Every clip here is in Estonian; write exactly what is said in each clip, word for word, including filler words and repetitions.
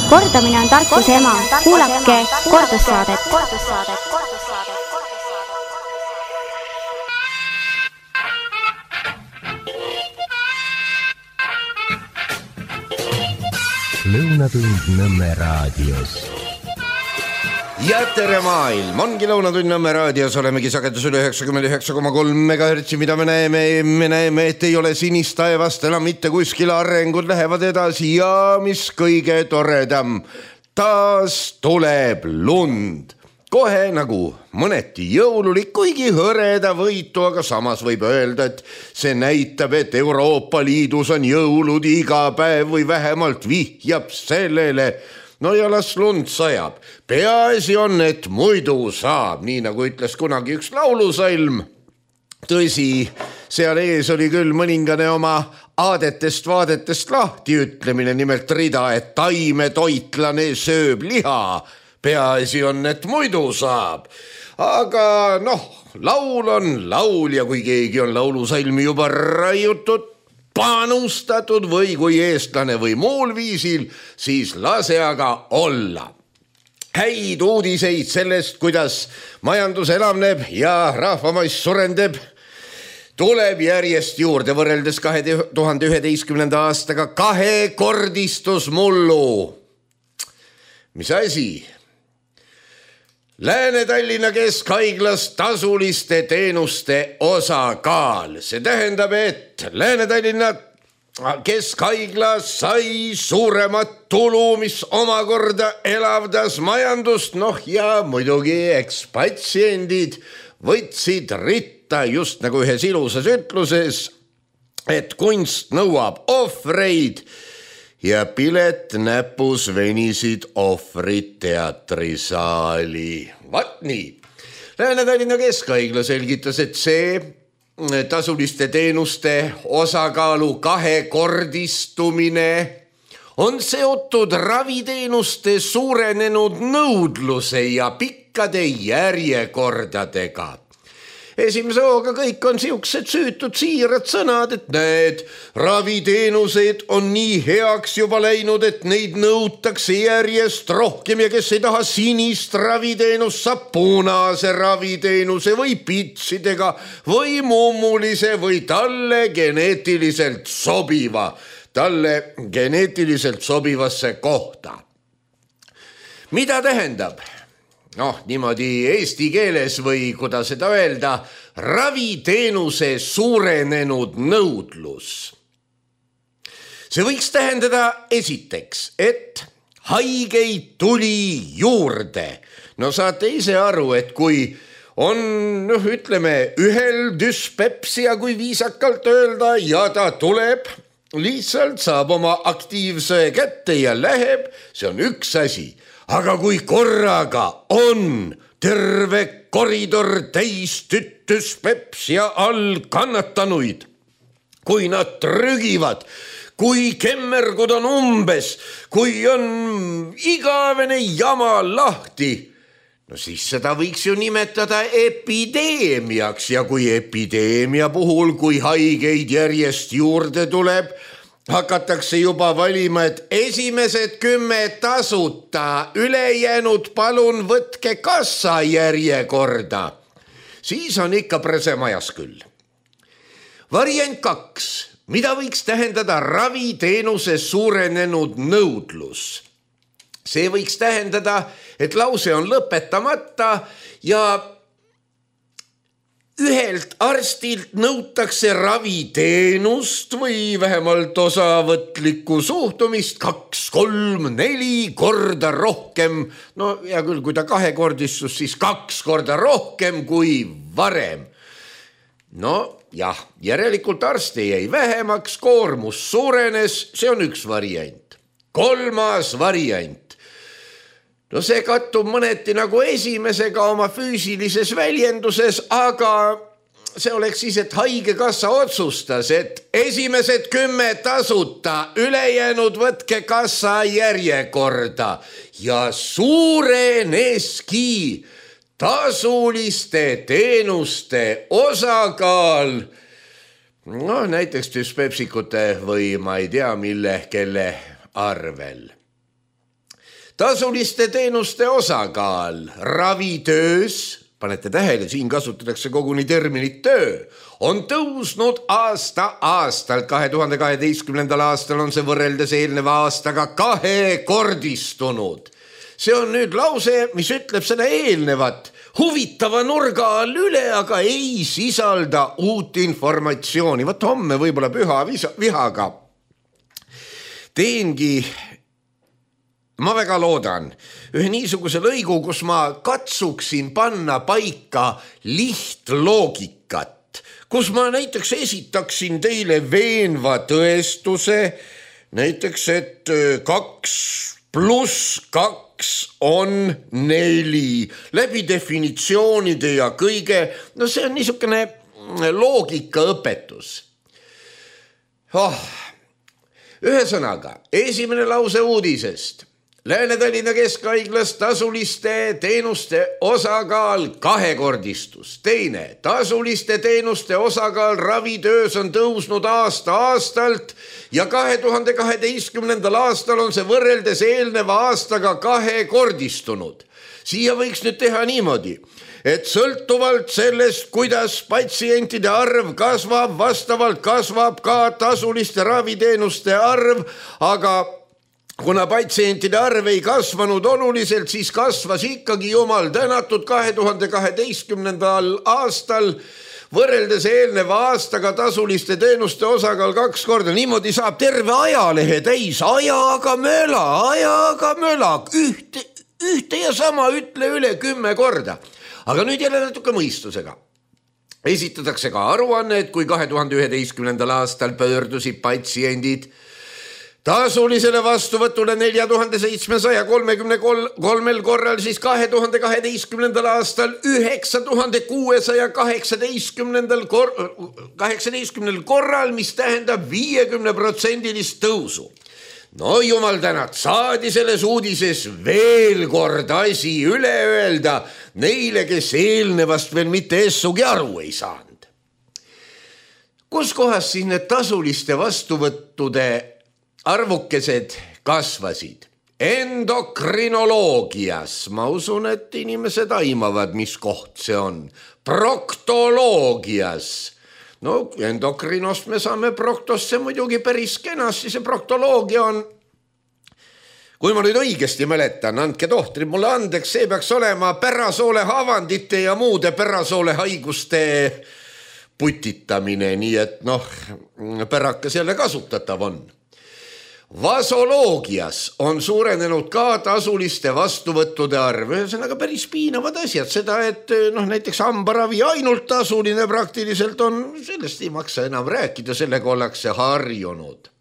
Kordamine on tarkuse ema. Kuulake kordussaadet. Lõunatund Nõmme raadios. Ja tere maailm, ongi Lõunatund Nõmme raadios, olemegi sagedus üle üheksakümmend üheksa koma kolm megahertsi, mida me näeme, me näeme, et ei ole sinist taevast enam mitte kuskil, arengud lähevad edasi ja mis kõige toredam, taas tuleb lund. Kohe nagu mõneti jõululik, kuigi hõreda võitu, aga samas võib öelda, et see näitab, et Euroopa Liidus on jõulud iga päev või vähemalt vihjab sellele. No ja las lund sajab. Peaasi on, et muidu saab, nii nagu ütles kunagi üks laulusalm. Tõsi, seal ees oli küll mõningane oma aadetest vaadetest lahti ütlemine, nimelt rida, et taime toitlane sööb liha. Peaasi on, et muidu saab. Aga noh, laul on laul ja kui keegi on laulusalmi juba raiutud, panustatud või kui eestlane või muul viisil, siis lase aga olla. Häid uudiseid sellest, kuidas majandus elavneb ja rahvamass surendeb, tuleb järjest juurde võrreldes kahe tuhande üheteistkümnenda aastaga kahekordistus mullu. Mis asi? Lääne-Tallinna Keskhaiglas tasuliste teenuste osakaal. See tähendab, et Lääne-Tallinna Keskhaigla sai suuremat tulu, mis omakorda elavdas majandust. Noh ja muidugi ekspatsiendid võtsid ritta just nagu ühes ilusas ütluses, et kunst nõuab ohvreid ja pilet näpus venisid ohvrid teatrisaali. Vat nii. Lääne-Tallinna Keskhaigla selgitas, et see tasuliste teenuste osakaalu kahekordistumine on seotud raviteenuste suurenenud nõudluse ja pikkade järjekordadega. Esimese hooga kõik on siuksed süütud siirad sõnad, et need raviteenused on nii heaks juba läinud, et neid nõutakse järjest rohkem ja kes ei taha sinist raviteenust, saab punase raviteenuse või pitsidega või mummulise või talle geneetiliselt sobiva, talle geneetiliselt sobivasse kohta. Mida tähendab? Noh, niimoodi eesti keeles või kuidas seda öelda, raviteenuse suurenenud nõudlus. See võiks tähendada esiteks, et haigeid tuli juurde. No saate ise aru, et kui on, noh, ütleme, ühel düspepsia, kui viisakalt öelda, ja ta tuleb, lihtsalt saab oma aktiivse kätte ja läheb, see on üks asi. Aga kui korraga on terve koridor täis düspepsia all kannatanuid, kui nad trügivad, kui kemmergud on umbes, kui on igavene jama lahti, no siis seda võiks ju nimetada epideemiaks ja kui epideemia puhul, kui haigeid järjest juurde tuleb, hakatakse juba valima, et esimesed kümme tasuta, ülejäänud palun võtke kassa järjekorda. Siis on ikka presemajas küll. Variant kaks. Mida võiks tähendada raviteenuse suurenenud nõudlus? See võiks tähendada, et lause on lõpetamata ja ühelt arstilt nõutakse raviteenust või vähemalt osavõtlikku suhtumist kaks, kolm, neli korda rohkem. No ja küll, kui ta kahekordistus, siis kaks korda rohkem kui varem. No jah, järelikult arste jäi vähemaks, koormus suurenes, see on üks variant. Kolmas variant. No see kattub mõneti nagu esimesega oma füüsilises väljenduses, aga see oleks siis, et haigekassa otsustas, et esimesed kümme tasuta, ülejäänud võtke kassa järjekorda ja suureneski tasuliste teenuste osakaal, no näiteks düspepsikute või ma ei tea mille, kelle arvel. tasuliste teenuste osakaal ravitöös, panete tähele, siin kasutatakse koguni terminit töö, on tõusnud aasta aastalt. kahe tuhande kaheteistkümnendal aastal on see võrreldes eelneva aastaga kahekordistunud. See on nüüd lause, mis ütleb seda eelnevat huvitava nurga all üle, aga ei sisalda uut informatsiooni. Võt homme võib-olla püha vihaga teengi, ma väga loodan, ühe niisuguse lõigu, kus ma katsuksin panna paika lihtloogikat, kus ma näiteks esitaksin teile veenva tõestuse, näiteks, et kaks pluss kaks on neli läbi definitsioonide ja kõige. No see on niisugune loogikaõpetus. Oh. Ühesõnaga, esimene lause uudisest. Lääne-Tallinna Keskhaiglas tasuliste teenuste osakaal kahekordistus. Teine, tasuliste teenuste osakaal ravitöös on tõusnud aasta aastalt ja kahe tuhande kaheteistkümnendal aastal on see võrreldes eelneva aastaga kahekordistunud. Siia võiks nüüd teha niimoodi, et sõltuvalt sellest, kuidas patsientide arv kasvab, vastavalt kasvab ka tasuliste raviteenuste arv, aga kuna patsientide arv ei kasvanud oluliselt, siis kasvas ikkagi jumal tänatud kahe tuhande kaheteistkümnendal aastal võrreldes eelneva aastaga tasuliste teenuste osakaal kaks korda. Niimoodi saab terve ajalehe täis, ajaga möla, ajaga möla, ühte, ühte ja sama ütle üle kümme korda. Aga nüüd jälle natuke mõistusega. Esitatakse ka aruanne, et kui kahe tuhande üheteistkümnendal aastal pöördusid patsiendid tasulisele vastuvõtule nelja tuhande seitsmesaja kolmekümne kolmel korral, siis kahe tuhande kaheteistkümnendal aastal üheksa tuhande kuuesaja kaheksateistkümnendal kor- kaheksateistkümnendal korral, mis tähendab viiekümne protsendilist tõusu. No jumal tänat, saadi selles uudises veel kord asi üle öelda neile, kes eelnevast veel mitte essugi aru ei saanud. Kus kohas siis need tasuliste vastuvõttude arvukesed kasvasid? Endokrinoloogias, ma usun, et inimesed aimavad, mis koht see on. Proktoloogias, no endokrinost me saame proktosse muidugi päris kenasti, see proktoloogia on, kui ma nüüd õigesti mäletan, andke tohtrid mulle andeks, see peaks olema pärasoole haavandite ja muude pärasoole haiguste putitamine, nii et noh, pärakas jälle kasutatav on. Vasoloogias on suurenenud ka tasuliste vastuvõttude arv, ühesõnaga päris piinavad asjad, seda, et noh, näiteks hambaravi ainult tasuline praktiliselt on, sellest ei maksa enam rääkida, sellega ollakse harjunud.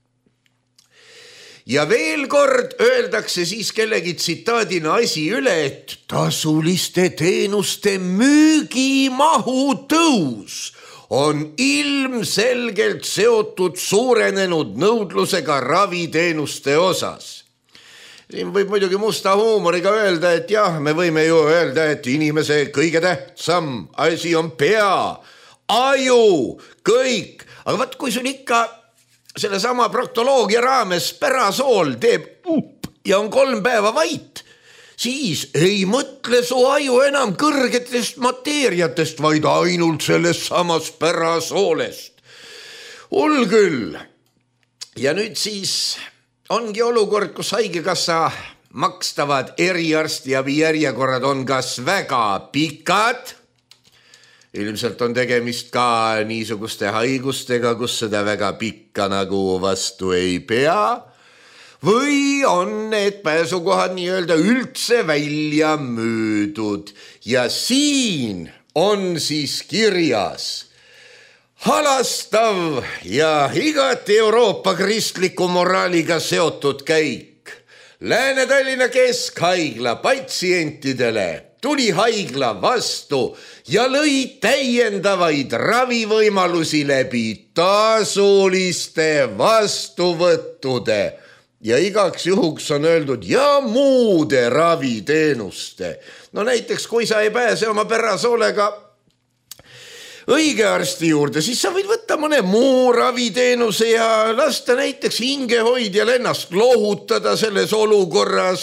Ja veel kord öeldakse siis kellegi tsitaadina asi üle, et tasuliste teenuste müügimahu tõus on ilmselgelt seotud suurenenud nõudlusega raviteenuste osas. Siin võib muidugi musta huumoriga öelda, et jah, me võime ju öelda, et inimese kõige tähtsam asi on pea, aju, kõik. Aga vaat, kui sul ikka selle sama proktoloogia raames pärasool teeb up ja on kolm päeva vait, siis ei mõtle su aju enam kõrgetest mateeriatest, vaid ainult sellest samast pärasoolest. Hull küll. Ja nüüd siis ongi olukord, kus haigekassa makstavad eriarstiabi järjekorrad on kas väga pikad, ilmselt on tegemist ka niisuguste haigustega, kus seda väga pikka nagu vastu ei pea, või on need pääsukohad nii-öelda üldse välja müüdud. Ja siin on siis kirjas halastav ja igati Euroopa kristliku moraaliga seotud käik. Lääne-Tallinna Keskhaigla patsientidele tuli haigla vastu ja lõi täiendavaid ravivõimalusi läbi tasuliste vastuvõttude. Ja igaks juhuks on öeldud ja muude raviteenuste. No näiteks, kui sa ei pääse oma pärasoolega õige arsti juurde, siis sa võid võtta mõne muu raviteenuse ja lasta näiteks hingehoidjal ennast lohutada selles olukorras,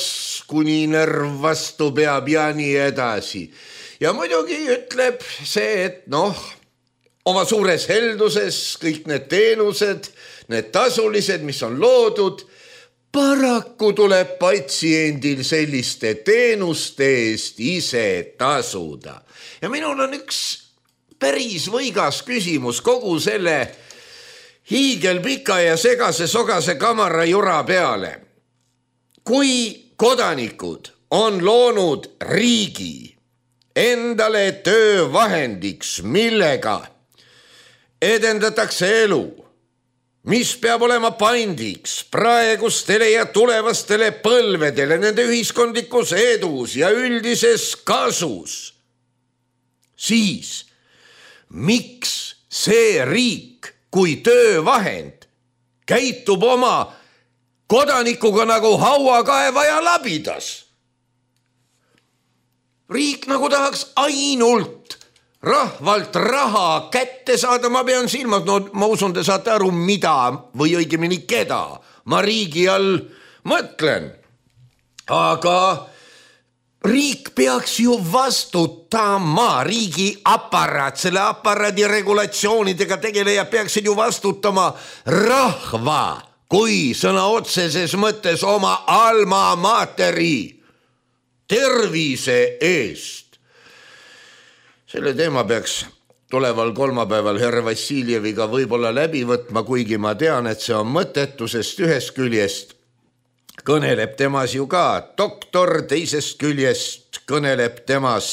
kuni närv vastu peab ja nii edasi. Ja muidugi ütleb see, et noh, oma suures helduses kõik need teenused, need tasulised, mis on loodud, paraku tuleb patsiendil selliste teenuste eest ise tasuda. Ja minul on üks päris võigas küsimus kogu selle hiigelpika ja segase sogase kamara jura peale. Kui kodanikud on loonud riigi endale töövahendiks, millega edendatakse elu, mis peab olema pandiks praegustele ja tulevastele põlvedele, nende ühiskondlikus edus ja üldises kasus, siis miks see riik kui töövahend käitub oma kodanikuga nagu hauakaevaja labidas? Riik nagu tahaks ainult rahvalt raha kätte saada, ma pean silmas, no ma usun, te saate aru, mida või õigemini keda ma riigi all mõtlen. Aga riik peaks ju vastutama, riigi aparaat, selle aparaadi regulatsioonidega tegeleja peaksid ju vastutama rahva kui sõna otseses mõttes oma alma materi tervise eest. Selle teema peaks tuleval kolmapäeval härra Vassiljeviga võib-olla läbi võtma, kuigi ma tean, et see on mõttetu, sest ühest küljest kõneleb temas ju ka doktor, teisest küljest kõneleb temas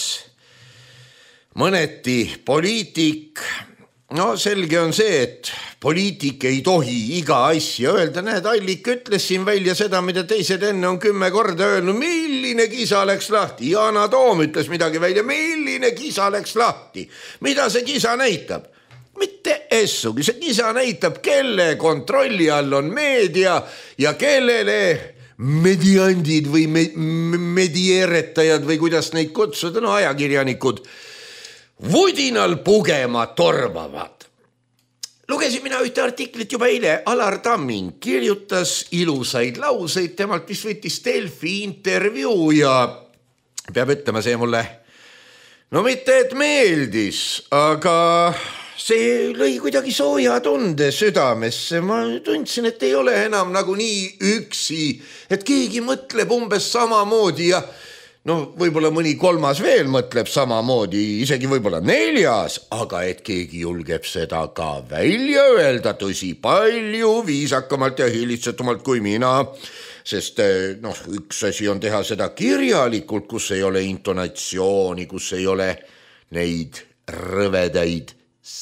mõneti poliitik. No selge on see, et poliitik ei tohi iga asja öelda. Näed, Allik ütles siin välja seda, mida teised enne on kümme korda öelnud. Milline kisa läks lahti? Yana Toom ütles midagi välja. Milline kisa läks lahti? Mida see kisa näitab? Mitte essugi. See kisa näitab, kelle kontrolli all on meedia ja kellele mediandid või medieeretajad või kuidas neid kutsuda, no ajakirjanikud, vudinal pugema tormavad. Lugesin mina ühte artiklit juba eile. Alar Tamming kirjutas ilusaid lauseid, temalt mis võttis Delfi intervjuu ja peab ütlema, see mulle no mitte et meeldis, aga see lõi kuidagi sooja tunde südamesse. Ma tundsin, et ei ole enam nagu nii üksi, et keegi mõtleb umbes samamoodi ja no võib-olla mõni kolmas veel mõtleb samamoodi, isegi võib-olla neljas, aga et keegi julgeb seda ka välja öelda, tõsi palju viisakamalt ja hiilitsetumalt kui mina, sest noh, üks asi on teha seda kirjalikult, kus ei ole intonatsiooni, kus ei ole neid rõvedaid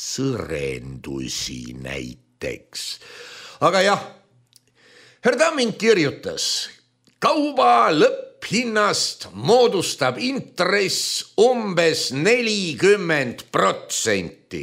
sõrendusi näiteks. Aga jah, härra Tamming kirjutas, kauba lõpp hinnast moodustab intress umbes nelikümmend protsenti.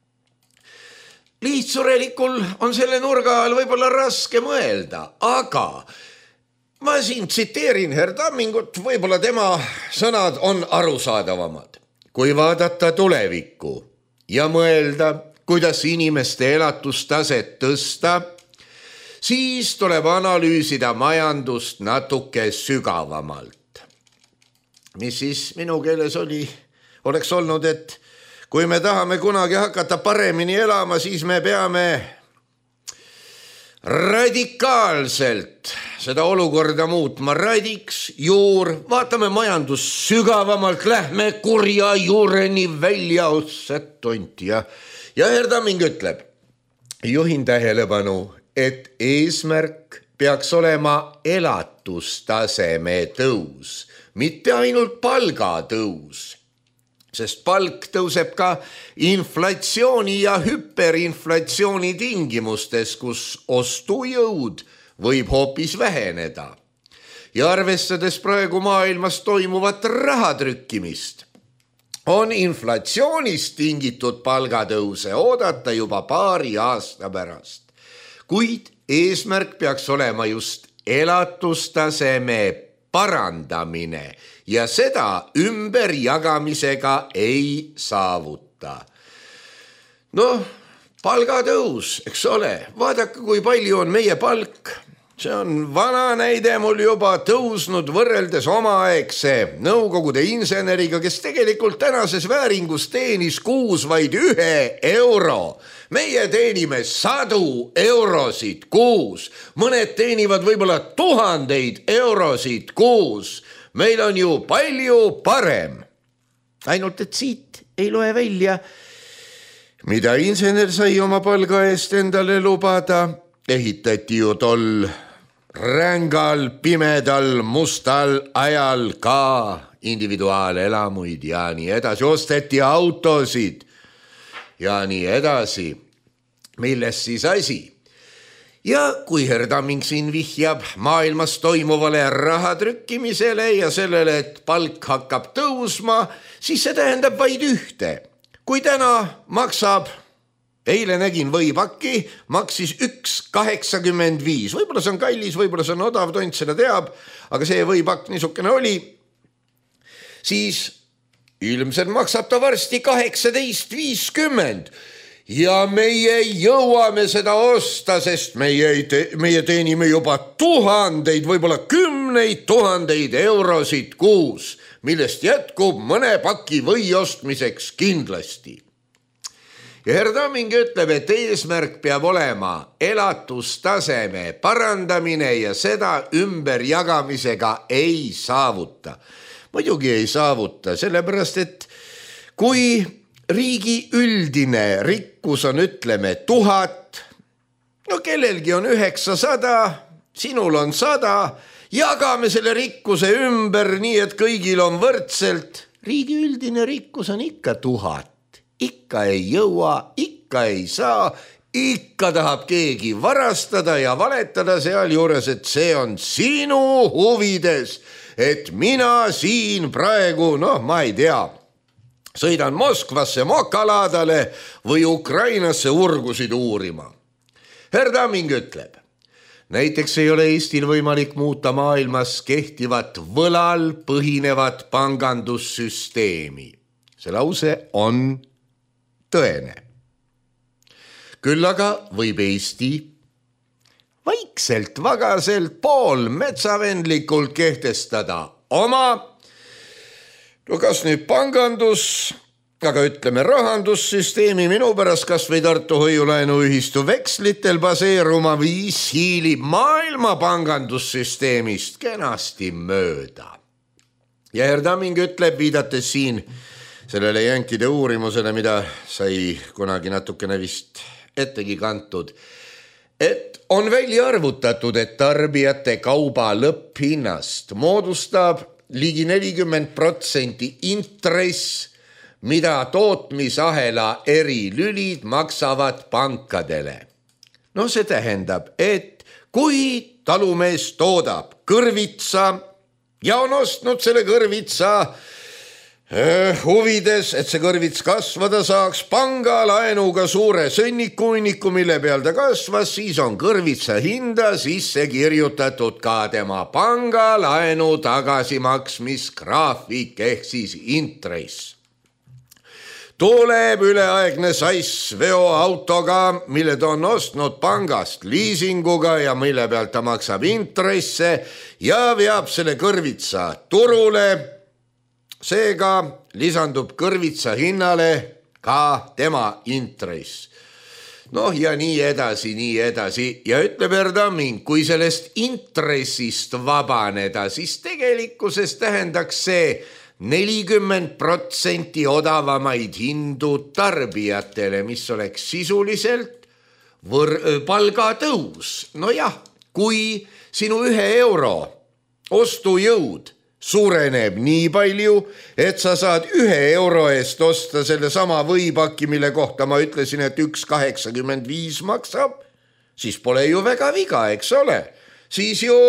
Lihtsurelikul on selle nurga all võib-olla raske mõelda, aga ma siin tsiteerin härra Tammingut, võib-olla tema sõnad on arusaadavamad. Kui vaadata tulevikku ja mõelda, kuidas inimeste elatustaset tõsta, siis tuleb analüüsida majandust natuke sügavamalt. Mis siis minu keeles oli, oleks olnud, et kui me tahame kunagi hakata paremini elama, siis me peame radikaalselt seda olukorda muutma. Radiks, juur, vaatame majandust sügavamalt, lähme kurja juureni välja ossed tonti. Ja, ja härra Tamming ütleb, juhin tähelepanu, et eesmärk peaks olema elatustaseme tõus, mitte ainult palgatõus, sest palk tõuseb ka inflatsiooni ja hüperinflatsiooni tingimustes, kus ostujõud võib hoopis väheneda. Ja arvestades praegu maailmas toimuvat rahatrükkimist, on inflatsioonist tingitud palgatõuse oodata juba paari aasta pärast. Kuid eesmärk peaks olema just elatustaseme parandamine ja seda ümberjagamisega ei saavuta. Noh, palgatõus, eks ole, vaadake, kui palju on meie palk see on vana näide mul juba tõusnud võrreldes omaaegse Nõukogude inseneriga, kes tegelikult tänases vääringus teenis kuus vaid ühe euro. Meie teenime sadu eurosid kuus, mõned teenivad võib-olla tuhandeid eurosid kuus. Meil on ju palju parem. Ainult, et siit ei loe välja, mida insener sai oma palga eest endale lubada. Ehitati ju tol rängal, pimedal, mustal ajal ka individuaalelamuid ja nii edasi. Osteti autosid ja nii edasi. Milles siis asi? Ja kui Herdamming siin vihjab maailmas toimuvale raha trükkimisele ja sellele, et palk hakkab tõusma, siis see tähendab vaid ühte. Kui täna maksab, eile nägin võipakki, maksis üks kaheksakümmend viis. Võib-olla see on kallis, võib-olla see on odav, tont seda teab, aga see võipakk niisugune oli. Siis ilmselt maksab ta varsti kaheksateist viiskümmend. Ja meie jõuame seda osta, sest meie, te, meie teenime juba tuhandeid, võib-olla kümneid tuhandeid eurosid kuus, millest jätkub mõne paki või ostmiseks kindlasti. Ja Herdamming ütleb, et eesmärk peab olema elatustaseme parandamine ja seda ümberjagamisega ei saavuta. Muidugi ei saavuta, sellepärast, et kui riigi üldine rikkus on, ütleme, tuhat, no kellelgi on üheksasada, sinul on sada, jagame selle rikkuse ümber nii, et kõigil on võrdselt. Riigi üldine rikkus on ikka tuhat. Ikka ei jõua, ikka ei saa, ikka tahab keegi varastada ja valetada seal juures, et see on sinu huvides, et mina siin praegu, noh, ma ei tea, sõidan Moskvasse mokalaadale või Ukrainasse urgusid uurima. Herdamming ütleb, näiteks ei ole Eestil võimalik muuta maailmas kehtivat võlal põhinevat pangandussüsteemi. See lause on tõene. Küll aga võib Eesti vaikselt, vagaselt, pool metsavendlikult kehtestada oma, no kas nüüd pangandus, aga ütleme rahandussüsteemi minu pärast kas või Tartu hoiulaenuühistu vekslitel baseeruma viis hiilib maailma pangandussüsteemist kenasti mööda. Ja Herdamming ütleb, viidates siin sellele jänkide uurimusele, mida sai kunagi natukene vist ettegi kantud, et on välja arvutatud, et tarbijate kauba lõpphinnast moodustab ligi nelikümmend protsenti intress, mida tootmisahela eri lülid maksavad pankadele. No see tähendab, et kui talumees toodab kõrvitsa ja on ostnud selle kõrvitsa huvides, et see kõrvits kasvada saaks pangalaenuga suure sõnnikuuniku, mille peal ta kasvas, siis on kõrvitsa hinda sisse kirjutatud ka tema pangalaenu tagasimaksmisgraafik ehk siis intress. Tuleb üleaegne sass veoautoga, mille ta on ostnud pangast liisinguga ja mille pealt ta maksab intresse ja veab selle kõrvitsa turule. Seega lisandub kõrvitsa hinnale ka tema intress. Noh ja nii edasi, nii edasi. Ja ütleb Herdamming, kui sellest intressist vabaneda, siis tegelikkuses tähendaks see nelikümmend protsenti odavamaid hindu tarbijatele, mis oleks sisuliselt võr- palgatõus. No jah, kui sinu ühe euro ostujõud suureneb nii palju, et sa saad ühe euro eest osta selle sama võipaki, mille kohta ma ütlesin, et üks kaheksakümmend viis maksab, siis pole ju väga viga, eks ole. Siis ju,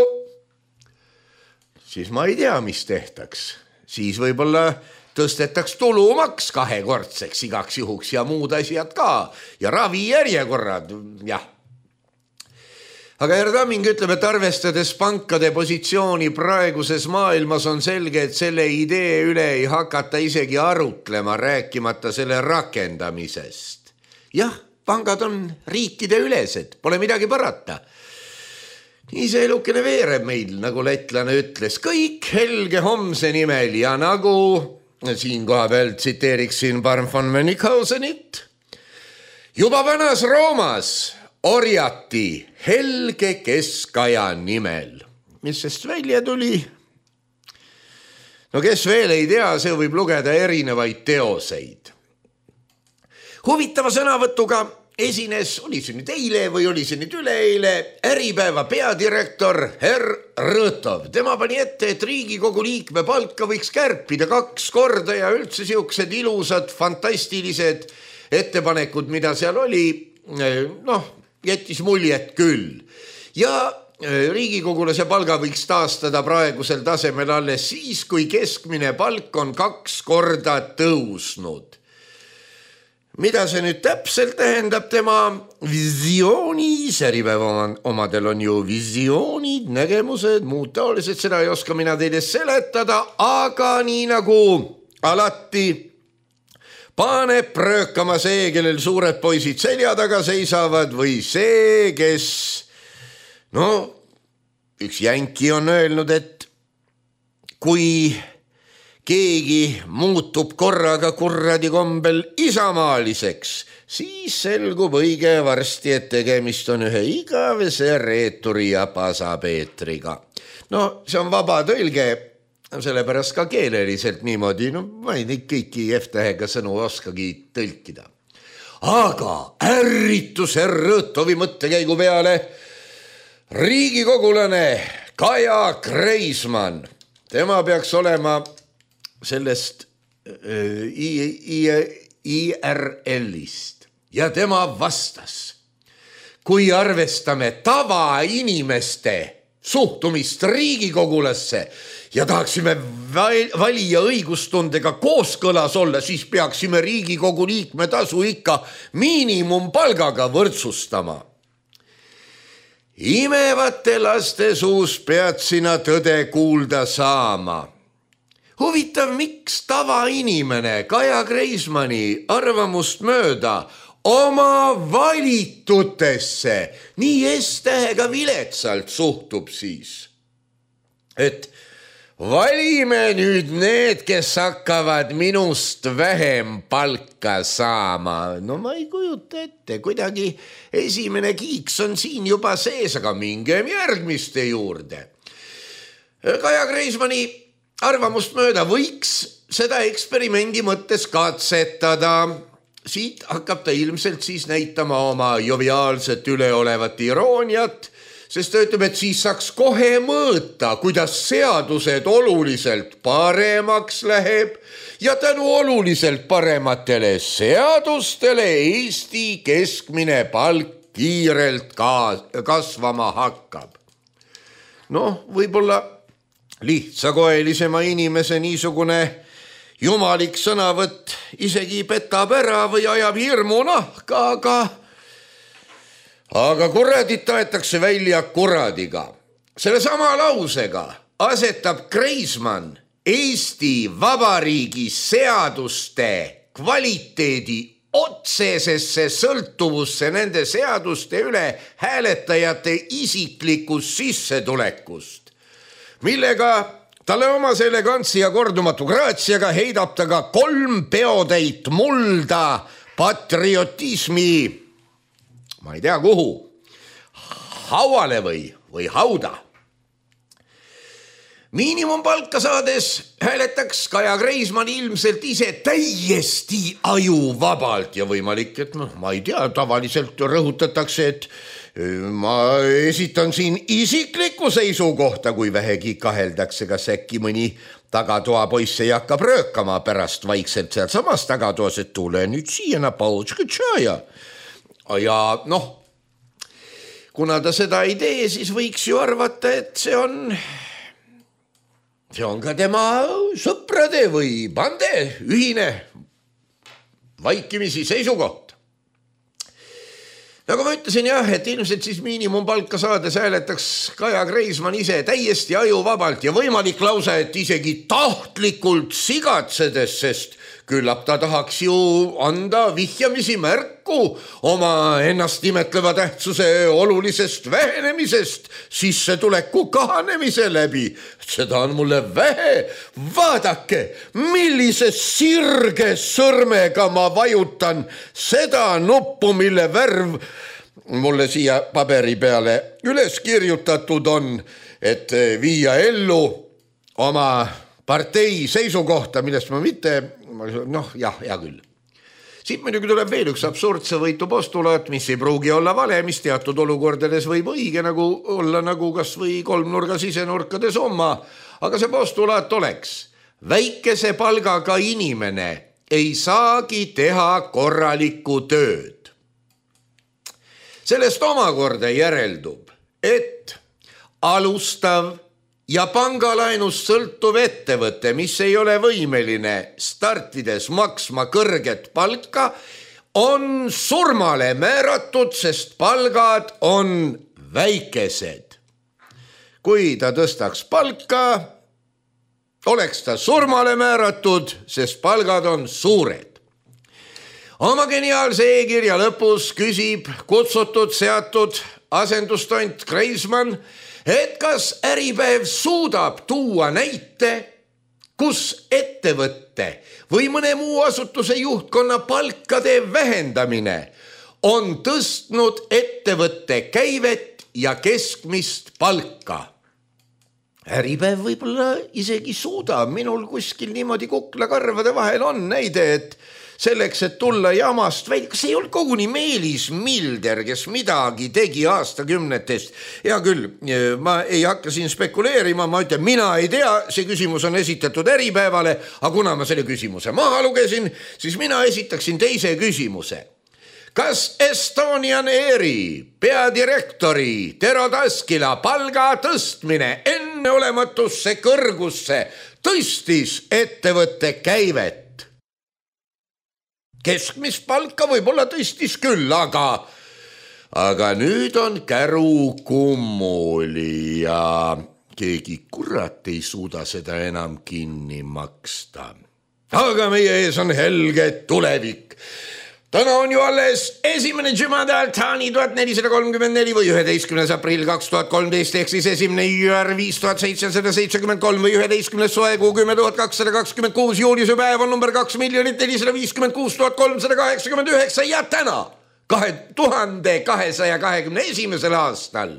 siis ma ei tea, mis tehtaks. Siis võib-olla tõstetaks tulumaks kahekordseks igaks juhuks ja muud asjad ka ja ravijärjekorrad, jah. Aga Herdamming ütleb, et arvestades pankade positsiooni praeguses maailmas on selge, et selle idee üle ei hakata isegi arutlema, rääkimata selle rakendamisest. Jah, pangad on riikide ülesed, pole midagi parata. nii see elukene veereb meil, nagu lätlane ütles, kõik helge homse nimel ja nagu siin koha peal tsiteeriksin Barn von Münchhausenit. Juba vanas Roomas orjati helge keskaja nimel. Mis sest välja tuli? No kes veel ei tea, see võib lugeda erinevaid teoseid. Huvitava sõnavõtuga esines, oli see nüüd eile või oli see nüüd üleeile, Äripäeva peadirektor Herr Rõtov. Tema pani ette, et Riigikogu liikme palka võiks kärpida kaks korda ja üldse siuksed ilusad, fantastilised ettepanekud, mida seal oli, noh, jättis muljet küll. Ja Riigikogule see palga võiks taastada praegusel tasemel alles siis, kui keskmine palk on kaks korda tõusnud. Mida see nüüd täpselt tähendab tema visioonis, Äripäeva omadel on ju visioonid, nägemused, muud taolised, seda ei oska mina teile seletada, aga nii nagu alati paneb pröökama see, kellel suured poisid selja taga seisavad või see, kes, no üks jänki on öelnud, et kui keegi muutub korraga kurradi kombel isamaaliseks, siis selgub õige varsti, et tegemist on ühe igavese reeturi ja pasapeetriga. No see on vaba tõlge, sellepärast ka keeleliselt niimoodi, no ma ei neid kõiki F-tähega sõnu oskagi tõlkida. Aga ärritus Herr Rõtovi mõttekäigu peale riigikogulane Kaja Kreismann. Tema peaks olema sellest I R L-ist ja tema vastas, kui arvestame tavainimeste suhtumist riigikogulasse ja tahaksime valija õigustundega kooskõlas olla, siis peaksime Riigikogu liikme tasu ikka miinimumpalgaga võrdsustama. Imevate laste suus pead sina tõde kuulda saama. Huvitav, miks tavainimene Kaja Kreismanni arvamust mööda oma valitutesse nii S-tähega viletsalt suhtub siis? Et valime nüüd need, kes hakkavad minust vähem palka saama. No ma ei kujuta ette, kuidagi esimene kiiks on siin juba sees, aga mingem järgmiste juurde. Kaja Kreismanni arvamust mööda võiks seda eksperimendi mõttes katsetada. Siit hakkab ta ilmselt siis näitama oma joviaalset üleolevat irooniat, sest ta ütleb, et siis saaks kohe mõõta, kuidas seadused oluliselt paremaks läheb ja tänu oluliselt parematele seadustele Eesti keskmine palk kiirelt kasvama hakkab. Noh, võib-olla lihtsakoelisema inimese niisugune jumalik sõnavõtt isegi petab ära või ajab hirmu nahka, aga, aga kuradit taetakse välja kuradiga. Selle sama lausega asetab Kreismann Eesti Vabariigi seaduste kvaliteedi otsesesse sõltuvusse nende seaduste üle hääletajate isiklikust sissetulekust, millega talle omase elegantsi ja kordumatu graatsiaga heidab ta ka kolm peotäit mulda patriotismi, ma ei tea kuhu, hauale või, või hauda. Miinimumpalka saades hääletaks Kaja Kreismann ilmselt ise täiesti ajuvabalt ja võimalik, et noh, ma ei tea, tavaliselt rõhutatakse, et ma esitan siin isiklikku seisukohta, kui vähegi kaheldakse, kas äkki mõni tagatoa poiss ei hakka röökama pärast vaikselt sealt samas tagatoas, et tule nüüd siia na pautška tšaja. Ja noh, kuna ta seda ei tee, siis võiks ju arvata, et see on, see on ka tema sõprade või bande ühine vaikimisi seisukoht. Nagu ma ütlesin jah, et ilmselt siis miinimumpalka saades hääletaks Kaja Kreismann ise täiesti ajuvabalt ja võimalik lausa, et isegi tahtlikult sigatsedes, sest küllap ta tahaks ju anda vihjamisi märku oma ennast nimetleva tähtsuse olulisest vähenemisest sissetuleku kahanemise läbi. Seda on mulle vähe. Vaadake, millise sirge sõrmega ma vajutan seda nuppu, mille värv mulle siia paberi peale üles kirjutatud on, et viia ellu oma partei seisukohta, millest ma mitte, noh jah, hea küll. Siit muidugi tuleb veel üks absurdse võitu postulaat, mis ei pruugi olla vale, mis teatud olukordades võib õige nagu olla nagu kas või kolmnurga sisenurkade summa, aga see postulaat oleks: väikese palgaga inimene ei saagi teha korralikku tööd. Sellest omakorda järeldub, et alustav ja pangalainust sõltuv ettevõte, mis ei ole võimeline startides maksma kõrget palka, on surmale määratud, sest palgad on väikesed. Kui ta tõstaks palka, oleks ta surmale määratud, sest palgad on suured. Oma geniaalse e-kirja lõpus küsib kutsutud seatud asendustont Kreismann, et kas Äripäev suudab tuua näite, kus ettevõtte või mõne muu asutuse juhtkonna palkade vähendamine on tõstnud ettevõtte käivet ja keskmist palka. Äripäev võib-olla isegi suudab, minul kuskil niimoodi kuklakarvade vahel on näide, et selleks, et tulla jamast välja, kas ei olnud koguni Meelis Milder, kes midagi tegi aastakümnetest. Hea küll, ma ei hakka siin spekuleerima, ma ütlen, mina ei tea, see küsimus on esitatud Äripäevale, aga kuna ma selle küsimuse maha lugesin, siis mina esitaksin teise küsimuse. Kas Estonian Airi peadirektori Tero Taskila palga tõstmine enneolematusse kõrgusse tõstis ettevõtte käivet? Keskmist palka võib-olla tõstis küll, aga, aga nüüd on käru kummuli ja keegi kurat ei suuda seda enam kinni maksta. Aga meie ees on helge tulevik. Täna on ju alles esimene Jumada Altani tuhat nelisada kolmkümmend neli või üheteistkümnes aprill kaks tuhat kolmteist ehk siis esimene jüär viis tuhat seitsesada seitsekümmend kolm või üheteistkümnes soekuu kümme tuhat kakssada kakskümmend kuus. Juuliuse päev on number kaks miljonit nelisada viiskümmend kuus tuhat kolmsada kaheksakümmend üheksa ja täna kahe tuhande kahesaja kahekümne esimesel aastal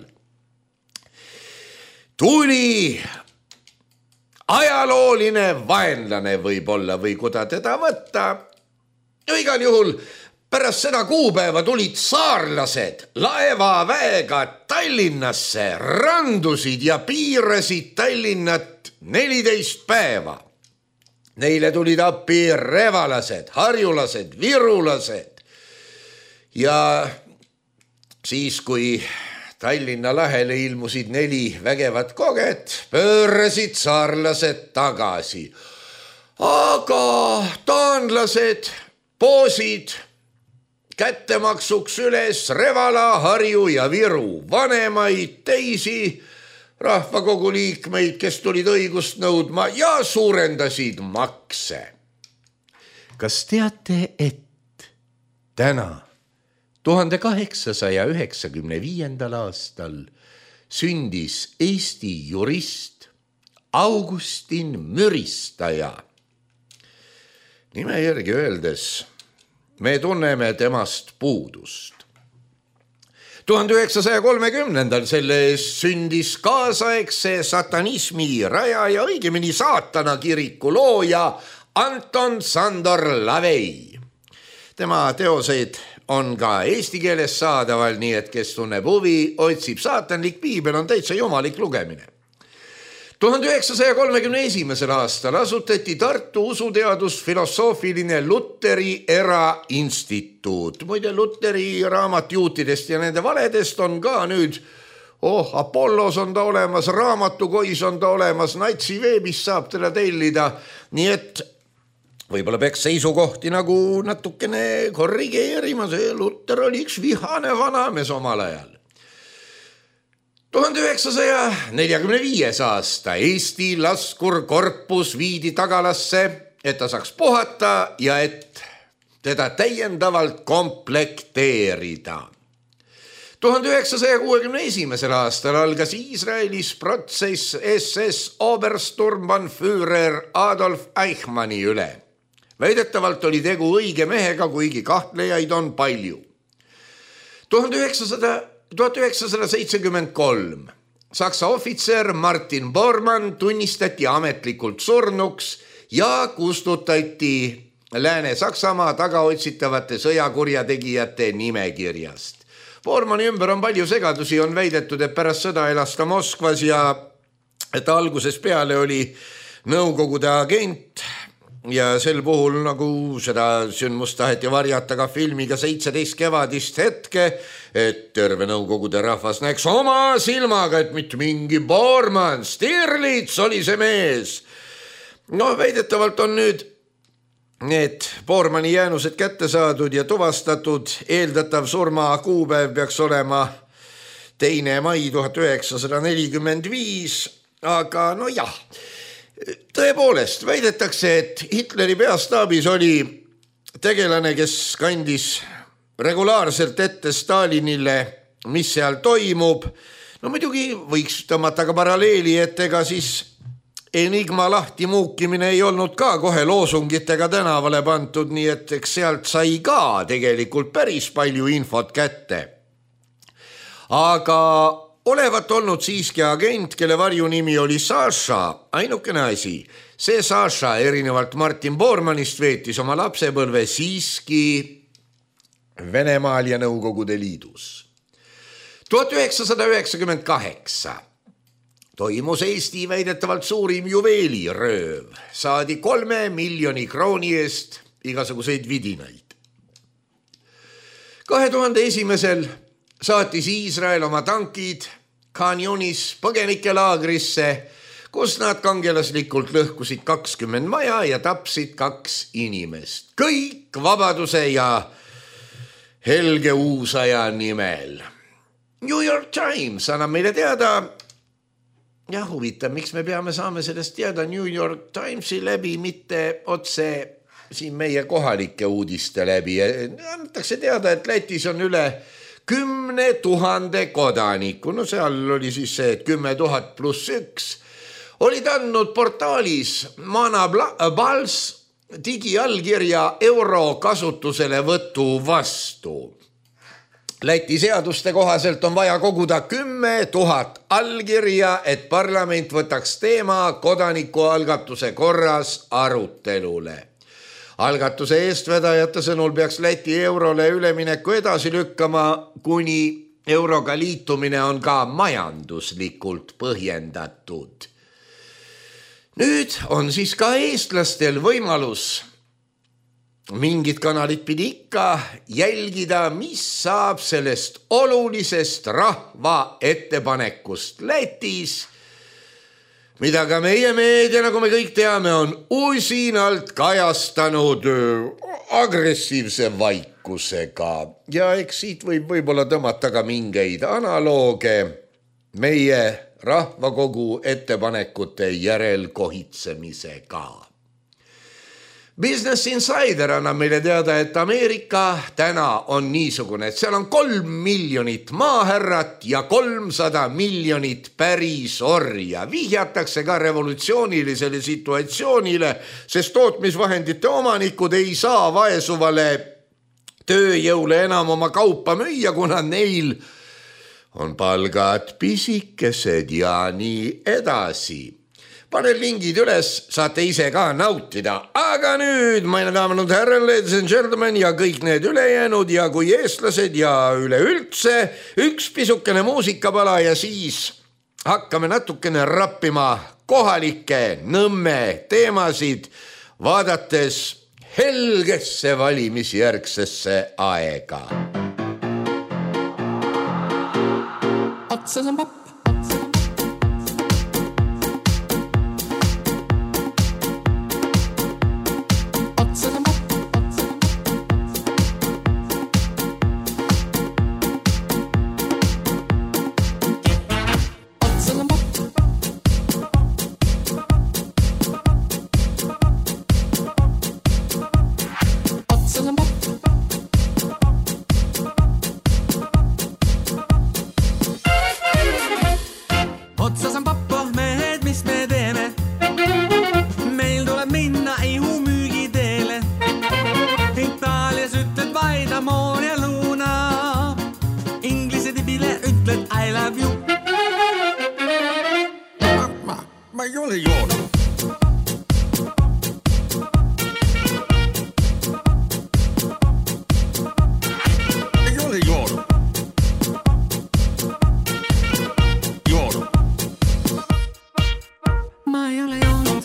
tuli ajalooline vaenlane võib-olla või kuda teda võtta. Ja igal juhul pärast seda kuupäeva tulid saarlased laevaväega Tallinnasse, randusid ja piirasid Tallinnat neliteist päeva. Neile tulid appi revalased, harjulased, virulased. Ja siis, kui Tallinna lahele ilmusid neli vägevat koget, pöörasid saarlased tagasi. Aga taanlased poosid kättemaksuks üles Revala, Harju ja Viru vanemaid teisi rahvakogu liikmeid, kes tulid õigust nõudma ja suurendasid makse. Kas teate, et täna tuhande kaheksasaja üheksakümne viiendal aastal sündis Eesti jurist Augustin Müristaja? Nime järgi öeldes me tunneme temast puudust. tuhande üheksasaja kolmekümnendal selle sündis kaasaegse satanismi rajaja, õigemini saatana kiriku looja Anton Sandor Lavei. Tema teoseid on ka eesti keeles saadaval, nii et kes tunneb huvi, otsib Saatanlik piibel, on täitsa jumalik lugemine. tuhande üheksasaja kolmekümne esimesel aastal asutati Tartu usuteadusfilosoofiline Luteri erainstituut. Muide, Luteri raamatjuutidest ja nende valedest on ka nüüd, oh, Apollos on ta olemas, raamatukois on ta olemas, Natsi veebis saab teda tellida, nii et võib-olla peaks seisukohti nagu natukene korrigeerima, see Luter oli üks vihane vanamees omal ajal. tuhande üheksasaja neljakümne viies aasta Eesti laskurkorpus viidi tagalasse et ta saaks puhata ja et teda täiendavalt komplekteerida. tuhande üheksasaja kuuekümne esimesel aastal algas Iisraelis protsess S S Obersturmbannführer Adolf Eichmanni üle. Väidetavalt oli tegu õige mehega, kuigi kahtlejaid on palju. tuhat üheksasada seitsekümmend kolm Saksa ohvitser Martin Bormann tunnistati ametlikult surnuks ja kustutati Lääne-Saksamaa tagaotsitavate sõjakurjategijate nimekirjast. Bormanni ümber on palju segadusi, on väidetud, et pärast sõda elas ta Moskvas ja et alguses peale oli Nõukogude agent ja sel puhul nagu seda sündmust taheti varjata ka filmiga seitseteist kevadist hetke, et terve Nõukogude rahvas näeks oma silmaga, et mitte mingi Bormann, Stirlitz oli see mees. No väidetavalt on nüüd need Bormanni jäänused kätte saadud ja tuvastatud. Eeldatav surma kuupäev peaks olema teine mai tuhat üheksasada nelikümmend viis, aga no jah, tõepoolest väidetakse, et Hitleri peastaabis oli tegelane, kes kandis regulaarselt ette Stalinile, mis seal toimub. No muidugi võiks tõmmata ka paralleeli, et ega siis Enigma lahti muukimine ei olnud ka kohe loosungitega tänavale pantud, nii et eks sealt sai ka tegelikult päris palju infot kätte. Aga olevat olnud siiski agent, kelle varjunimi oli Saša, ainukene asi. See Saša erinevalt Martin Bormannist veetis oma lapsepõlve siiski Venemaal ja Nõukogude Liidus. tuhat üheksasada üheksakümmend kaheksa toimus Eesti väidetavalt suurim juveelirööv. Saadi kolme miljoni krooni eest igasuguseid vidinaid. kahe tuhande esimesel saatis Iisrael oma tankid Khan Yunis põgenikelaagrisse, kus nad kangelaslikult lõhkusid kakskümmend maja ja tapsid kaks inimest. Kõik vabaduse ja helge uusaja nimel. New York Times annab meile teada, ja huvitav, miks me peame saame sellest teada New York Timesi läbi, mitte otse siin meie kohalike uudiste läbi. Antakse teada, et Lätis on üle kümne tuhande kodaniku, no seal oli siis see, et kümme tuhat pluss üks, olid andnud portaalis Mana Bals digiallkirja euro kasutusele võtu vastu. Läti seaduste kohaselt on vaja koguda kümme tuhat allkirja, et parlament võtaks teema kodanikualgatuse korras arutelule. Algatuse eestvedajate sõnul peaks Läti eurole ülemineku edasi lükkama, kuni euroga liitumine on ka majanduslikult põhjendatud. Nüüd on siis ka eestlastel võimalus mingid kanalid pidi ikka jälgida, mis saab sellest olulisest rahva ettepanekust Lätis, mida ka meie meedia, nagu me kõik teame, on usinalt kajastanud agressiivse vaikusega. Ja eks siit võib võib-olla tõmmata ka mingeid analooge meie rahvakogu ettepanekute järelkohitsemisega. Business Insider annab meile teada, et Ameerika täna on niisugune, et seal on kolm miljonit maahärrat ja kolmsada miljonit päris orja. Vihjatakse ka revolutsioonilisele situatsioonile, sest tootmisvahendite omanikud ei saa vaesuvale tööjõule enam oma kaupa müüa, kuna neil on palgad pisikesed ja nii edasi. Panen lingid üles, saate ise ka nautida. Aga nüüd, meine Damen und Herren, ladies and gentlemen ja kõik need ülejäänud ja kui eestlased ja üleüldse üks pisukene muusikapala ja siis hakkame natukene rappima kohalikke Nõmme teemasid, vaadates helgesse valimisjärgsesse aega. Otsas on papp. Otsas on pappa mehed, mis me teeme. Meil tuleb minna ihumüügi teele. Itaalias ütled vaid amor ja luna. Inglise tibile ütled I love you. Ma, ma, ma ei ole joonud. Ei ole joonud. Joonud. Ma ei ole joonud.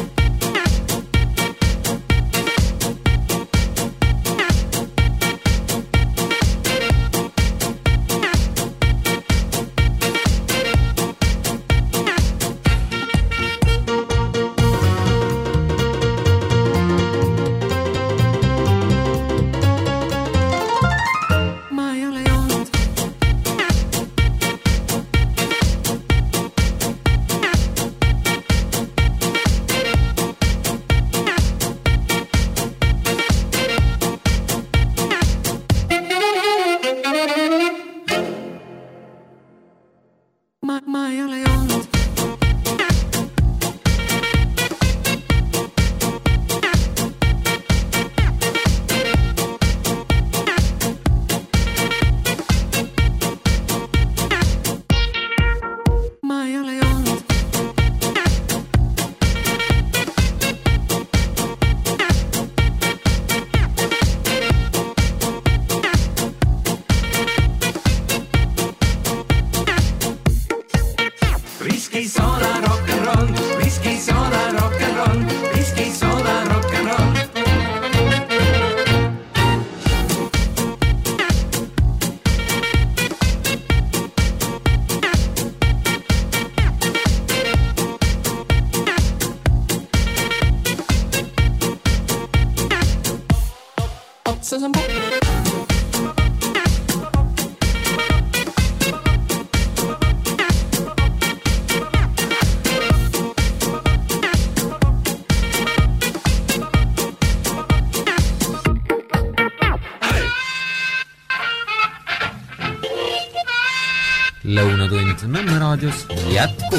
Lõunatund Nõmme raadios jätkub.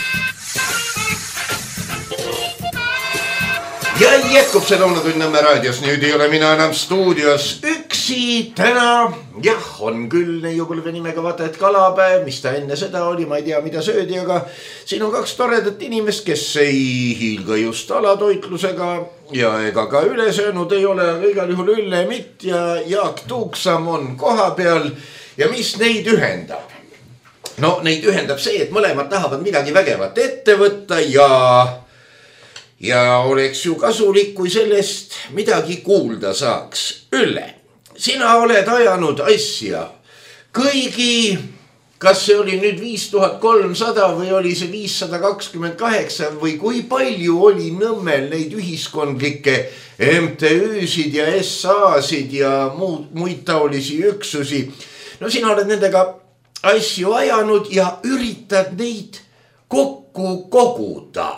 Ja jätkub see Lõunatund Nõmme raadios. Nüüd ei ole mina enam stuudios üksi täna. Jah, on küll neiupõlve nimega vaata, et kalapäev, mis ta enne seda oli, ma ei tea, mida söödi, aga siin on kaks toredat inimest, kes ei hiilga just alatoitlusega ja ega ka üle söönud ei ole, aga igal juhul Ülle Mitt ja Jaak Tuuksam on koha peal ja mis neid ühendab? No neid ühendab see, et mõlemad tahavad midagi vägevat ette võtta ja, ja oleks ju kasulik, kui sellest midagi kuulda saaks. Ülle, sina oled ajanud asja kõigi, kas see oli nüüd viis tuhat kolmsada või oli see viissada kakskümmend kaheksa või kui palju oli Nõmmel neid ühiskondlikke M T Üsid ja S A-sid ja muud, muid taolisi üksusi. No sina oled nendega asju ajanud ja üritad neid kokku koguda.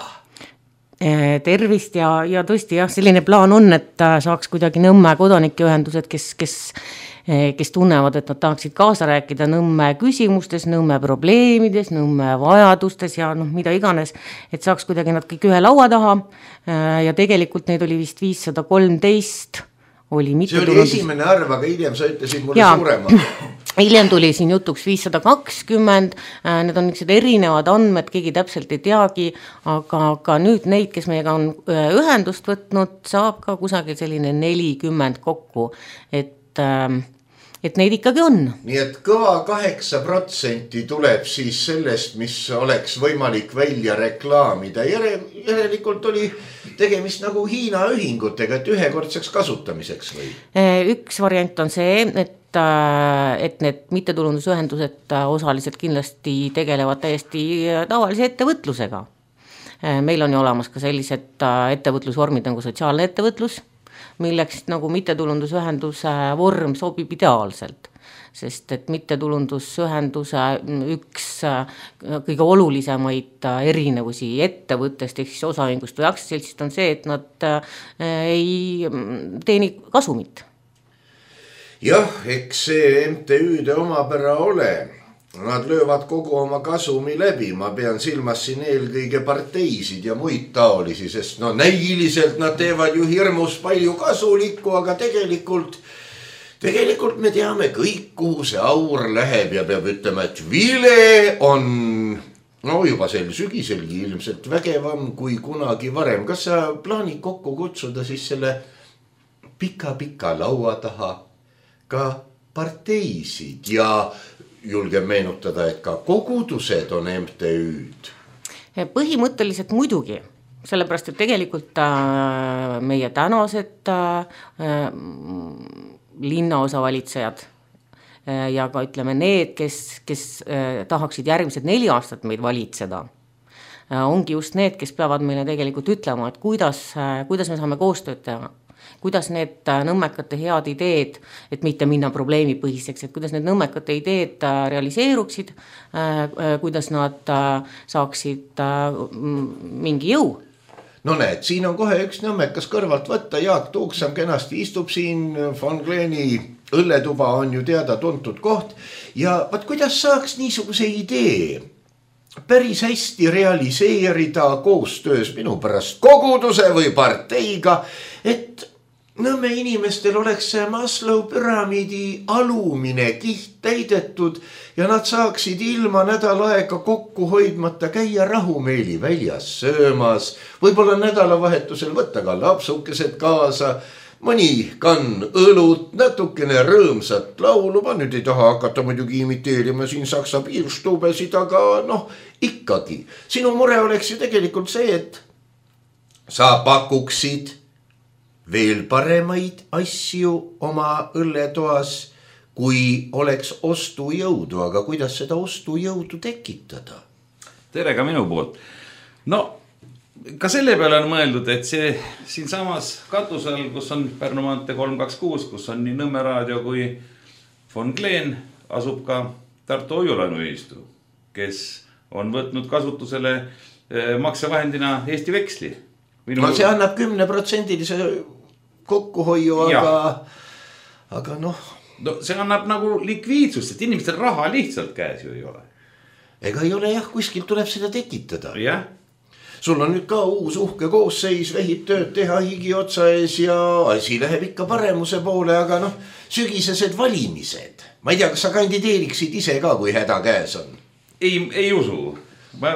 Tervist ja, ja tõesti jah, selline plaan on, et saaks kuidagi Nõmme kodanikeühendused, kes, kes, kes tunnevad, et nad tahaksid kaasa rääkida Nõmme küsimustes, Nõmme probleemides, Nõmme vajadustes ja noh, mida iganes, et saaks kuidagi nad kõik ühe laua taha ja tegelikult neid oli vist viissada kolmteist. Oli see oli tulundus... esimene arv, aga hiljem sa ütlesid mulle ja. Suurema. Hiljem tuli siin jutuks viissada kakskümmend, need on niisugused erinevad andmed, keegi täpselt ei teagi, aga, aga nüüd neid, kes meiega on ühendust võtnud, saab ka kusagil selline nelikümmend kokku, et, et neid ikkagi on. Nii et kõva kaheksa protsenti tuleb siis sellest, mis oleks võimalik välja reklaamida. Järelikult oli tegemist nagu Hiina ühingutega, et ühekordseks kasutamiseks või? Üks variant on see, et et need mittetulundusühendused osaliselt kindlasti tegelevad täiesti tavalise ettevõtlusega. Meil on ju olemas ka sellised ettevõtlusvormid nagu sotsiaalne ettevõtlus, milleks nagu mittetulundusühenduse vorm sobib ideaalselt. Sest et mittetulundusühenduse üks kõige olulisemaid erinevusi ettevõttest ehk siis osaühingust või aktsiaseltsist on see, et nad ei teeni kasumit. Jah, eks see M T Üde omapära ole, Nad löövad kogu oma kasumi läbi, ma pean silmas siin eelkõige parteisid ja muid taolisi, sest no näiliselt nad teevad ju hirmus palju kasulikku, aga tegelikult, tegelikult me teame kõik, kuhu see aur läheb ja peab ütlema, et vile on no juba sel sügiselgi ilmselt vägevam kui kunagi varem. Kas sa plaanid kokku kutsuda siis selle pika-pika laua taha ka parteisid ja julgen meenutada, et ka kogudused on M T Ü-d? Põhimõtteliselt muidugi, sellepärast, et tegelikult äh, meie tänased äh, linnaosavalitsejad äh, ja ka ütleme need, kes, kes äh, tahaksid järgmised neli aastat meid valitseda, äh, ongi just need, kes peavad meile tegelikult ütlema, et kuidas, äh, kuidas me saame koostööd teha. Kuidas need nõmmekate head ideed, et mitte minna probleemipõhiseks, et kuidas need nõmmekate ideed realiseeruksid, kuidas nad saaksid mingi jõu. No näed, siin on kohe üks nõmmekas kõrvalt võtta, Jaak Tuuksam kenasti istub siin, Von Kleeni õlletuba on ju teada tuntud koht ja vaat kuidas saaks niisuguse idee päris hästi realiseerida koostöös minu pärast koguduse või parteiga, et Nõmme inimestel oleks see Maslow püramiidi alumine kiht täidetud ja nad saaksid ilma nädal aega kokku hoidmata käia rahumeeli väljas söömas, võib-olla nädalavahetusel võtta ka lapsukesed kaasa, mõni kann õlut, natukene rõõmsat laulu, ma nüüd ei taha hakata muidugi imiteerima siin saksa piirstubesid, aga noh, ikkagi. Sinu mure oleks ju tegelikult see, et sa pakuksid veel paremaid asju oma õlletoas, kui oleks ostujõudu, aga kuidas seda ostujõudu tekitada? Tere ka minu poolt. No, ka selle peale on mõeldud, et see siin samas katusel, kus on Pärnu maantee kolm kaks kuus, kus on nii Nõmme raadio kui Von Kleen, asub ka Tartu hoiulaenuühistu, kes on võtnud kasutusele maksevahendina Eesti veksli. Minu... No see annab kümne protsendilise kokkuhoiu, aga, aga noh. No see annab nagu likviidsust, et inimestel raha lihtsalt käes ju ei ole. Ega ei ole jah, kuskilt tuleb seda tekitada. Jah. Sul on nüüd ka uus uhke koosseis, vähib tööd teha higi otsa ees ja asi läheb ikka paremuse poole, aga noh, sügisesed valimised. Ma ei tea, kas sa kandideeriksid ise ka, kui häda käes on? Ei, ei usu. Ma,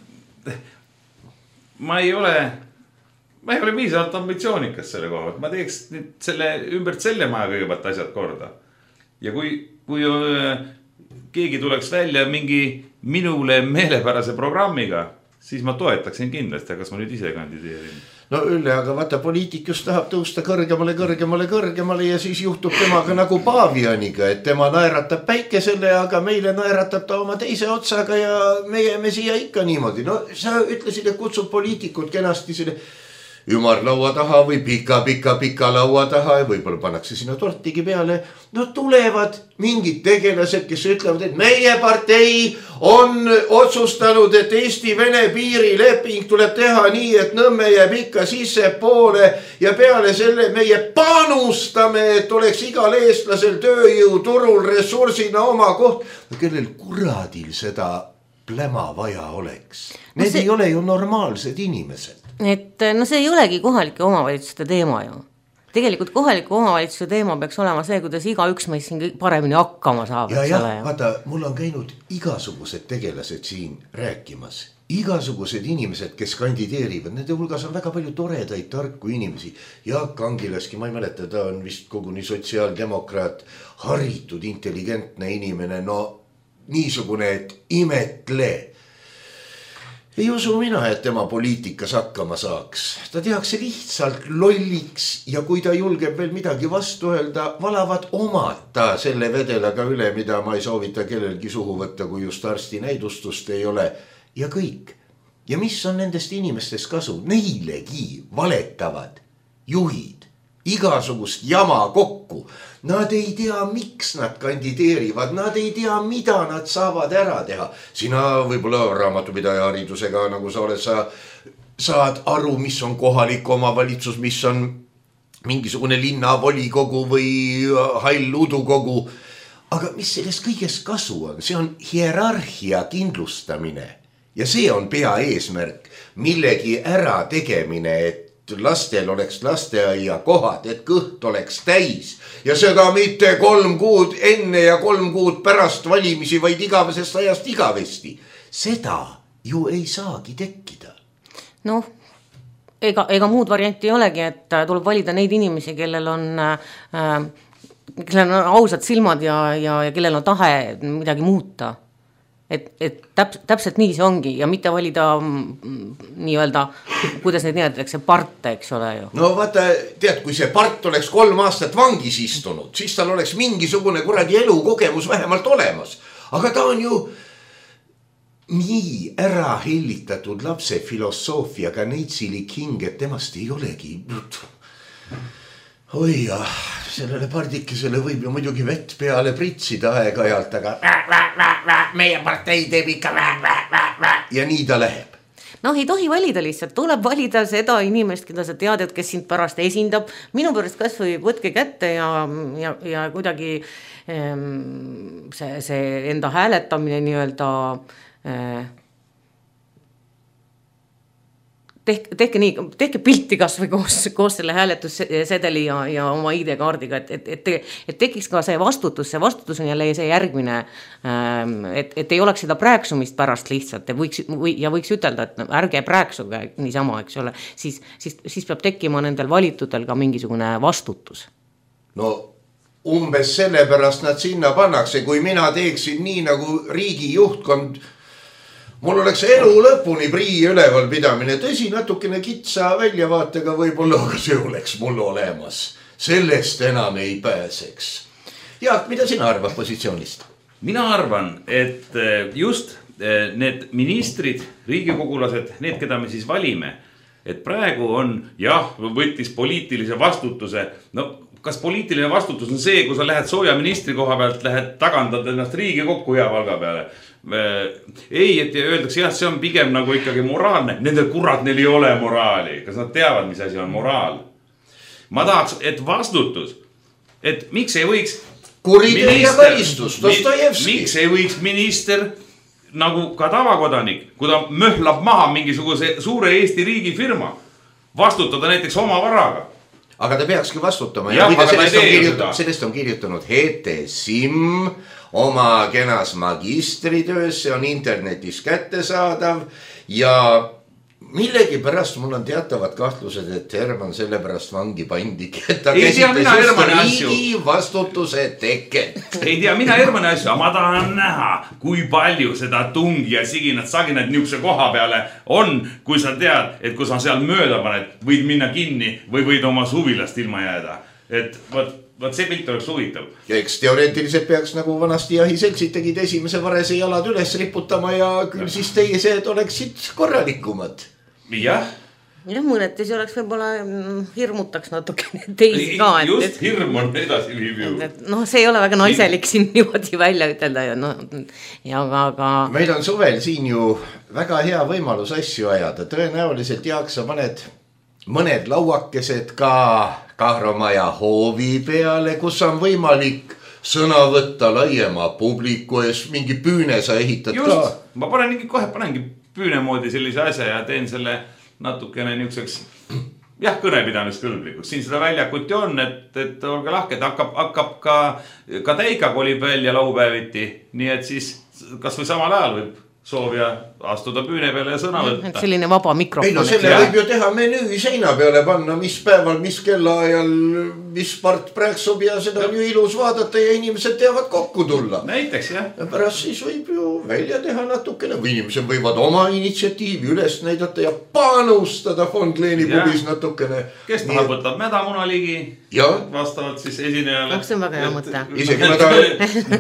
ma ei ole... Ma ei ole piisavalt ambitsioonikas selle koha. Ma teeks nüüd selle ümbert selle maja kõigepealt asjad korda. Ja kui, kui keegi tuleks välja mingi minule meelepärase programmiga, siis ma toetaksin kindlasti, kas ma nüüd ise kandideerin. No Ülle, aga vaata, poliitik just tahab tõusta kõrgemale, kõrgemale, kõrgemale ja siis juhtub temaga nagu Paavianiga, et tema naeratab päikesele, aga meile naeratab ta oma teise otsaga ja meie me siia ikka niimoodi. No sa ütlesid, et kutsub poliitikud kenasti selle ümarlaua taha või pika-pika-pika laua taha ja võib-olla pannakse sinna tortigi peale. No tulevad mingid tegelased, kes ütlevad, et meie partei on otsustanud, et Eesti-Vene piirileping tuleb teha nii, et Nõmme jääb ikka sisse poole ja peale selle meie panustame, et oleks igal eestlasel tööjõuturul ressursina oma koht. No kellel kuradil seda pläma vaja oleks? Need no see... ei ole ju normaalsed inimesed. Et no see ei olegi kohalike omavalitsuste teema ju. Tegelikult kohaliku omavalitsuse teema peaks olema see, kuidas iga üks meist siin paremini hakkama saab. Ja jah, vaata, mul on käinud igasugused tegelased siin rääkimas. Igasugused inimesed, kes kandideerivad, nende hulgas on väga palju toredaid, tarku inimesi. Jaak Angilaski, ma ei mäleta, ta on vist koguni sotsiaaldemokraat, haritud, intelligentne inimene, no niisugune, et imetle. Ei usu mina, et tema poliitikas hakkama saaks. Ta tehakse lihtsalt lolliks ja kui ta julgeb veel midagi vastu öelda, valavad omad ta selle vedelaga üle, mida ma ei soovita kellelgi suhu võtta, kui just arsti näidustust ei ole. Ja kõik. Ja mis on nendest inimestest kasu? Neilegi valetavad juhid. Igasugust jama kokku. Nad ei tea, miks nad kandideerivad, nad ei tea, mida nad saavad ära teha. Sina võib-olla raamatupidaja haridusega, nagu sa oled, sa saad aru, mis on kohalik omavalitsus, mis on mingisugune linnavolikogu või hall udukogu. aga mis sellest kõigest kasu on, see on hierarhia kindlustamine ja see on pea eesmärk, millegi ära tegemine, et lastel oleks lasteaia kohad, et kõht oleks täis ja seda mitte kolm kuud enne ja kolm kuud pärast valimisi, vaid igavesest ajast igavesti. Seda ju ei saagi tekkida. Noh, ega, ega muud varianti ei olegi, et tuleb valida neid inimesi, kellel on, äh, kellel on ausad silmad ja, ja, ja kellel on tahe midagi muuta. Et, et täp, täpselt nii see ongi ja mitte valida nii-öelda, kuidas neid nimetakse, parte, eks ole ju. No vaata, tead, kui see part oleks kolm aastat vangis istunud, siis tal oleks mingisugune kuradi elukogemus vähemalt olemas. Aga ta on ju nii ära hellitatud lapse filosoofiaga neitsili king, et temast ei olegi. Oi jah, sellele pardikesele võib ju muidugi vett peale pritsida aeg-ajalt, aga vä, vä, vä, vä, meie partei teeb ikka vä, vä, vä, vä, ja nii ta läheb. Noh, ei tohi valida lihtsalt, tuleb valida seda inimest, keda sa tead, et kes sind pärast esindab. Minu pärast kas või võtke kätte ja, ja, ja kuidagi ähm, see, see enda hääletamine nii-öelda äh, Tehke, tehke, nii, tehke pilti kas või koos, koos selle hääletussedeli ja, ja oma I D-kaardiga, et, et, et, et tekiks ka see vastutus, see vastutus on jälle see järgmine, et, et ei oleks seda prääksumist pärast lihtsalt võiks, või, ja võiks ütelda, et ärge prääksuge niisama, eks ole, siis, siis, siis peab tekkima nendel valitutel ka mingisugune vastutus. No umbes sellepärast nad sinna pannakse, kui mina teeksin nii nagu riigi juhtkond, mul oleks elu lõpuni prii üleval pidamine, tõsi natukene kitsa väljavaatega võib-olla, aga see oleks mul olemas. Sellest enam ei pääseks. Jaak, mida sina arvad positsioonist? Mina arvan, et just need ministrid, riigikogulased, need, keda me siis valime, et praegu on, jah, võttis poliitilise vastutuse, no kas poliitiline vastutus on see, kui sa lähed sooja ministri koha pealt, lähed tagandad ennast riigi kokku hea valga peale. Ei, et öeldakse, jah, see on pigem nagu ikkagi moraalne. Nendel kurat, neil ei ole moraali. Kas nad teavad, mis asi on moraal? Ma tahaks, et vastutus, et miks ei võiks kuritee ja karistus, Dostojevski. Miks ei võiks minister nagu ka tavakodanik, kui ta möhlab maha mingisuguse suure Eesti riigi firma, vastutada näiteks oma varaga. Aga ta peakski vastutama ja, ja sellest, on kirjutanud, sellest on kirjutanud H T Sim oma kenas magistritöös, see on internetis kättesaadav ja millegi pärast mul on teatavad kahtlused, et Herman sellepärast vangi pandigi, et ta käsitles just riigi vastutuse teket. Ei tea mina Hermani asju, ma tahan näha, kui palju seda tungi ja siginat saginat niukse koha peale on, kui sa tead, et kui sa seal mööda paned, võid minna kinni või võid oma suvilast ilma jääda. Et võt, võt see pilt oleks huvitav. Ja eks teoreetiliselt peaks nagu vanasti jahiseltsid tegid esimese varese jalad üles riputama ja küll siis teised oleksid korralikumad. Jah. Ja mõneti see oleks võib-olla hirmutaks natuke teisi ka. Just et, hirm on edasi viib ju. No see ei ole väga naiselik siin niimoodi välja ütelda. Ja, no, ja aga... Meil on suvel siin ju väga hea võimalus asju ajada. Tõenäoliselt Jaak, sa paned mõned lauakesed ka Kahromaja hoovi peale, kus on võimalik sõna võtta laiema publiku ees, mingi püüne sa ehitad just, ka. Ma panen kohe panengi püüne moodi sellise asja ja teen selle natukene niisuguseks jah, kõnepidamist kõlblikuks. Siin seda väljakut ju on, et, et olge lahked, hakkab, hakkab ka, ka Teika kolib välja laupäeviti, nii et siis kas või samal ajal võib soovija astuda püüne peale ja sõna võtta. Selline vaba mikrofon. Ei no selle ja. Võib ju teha menüü seina peale panna, mis päeval, mis kellaajal, mis part prääksub ja seda on ju ilus vaadata ja inimesed teavad kokku tulla. Näiteks jah. Ja pärast siis võib ju välja teha natukene, või inimesed võivad oma initsiatiivi üles näidata ja panustada Fond Kleeni pubis natukene. Kes tahab et... võtab mädamuna ligi, ja. Vastavalt siis esinejale. See on väga hea mõte. Isegi ma tahan...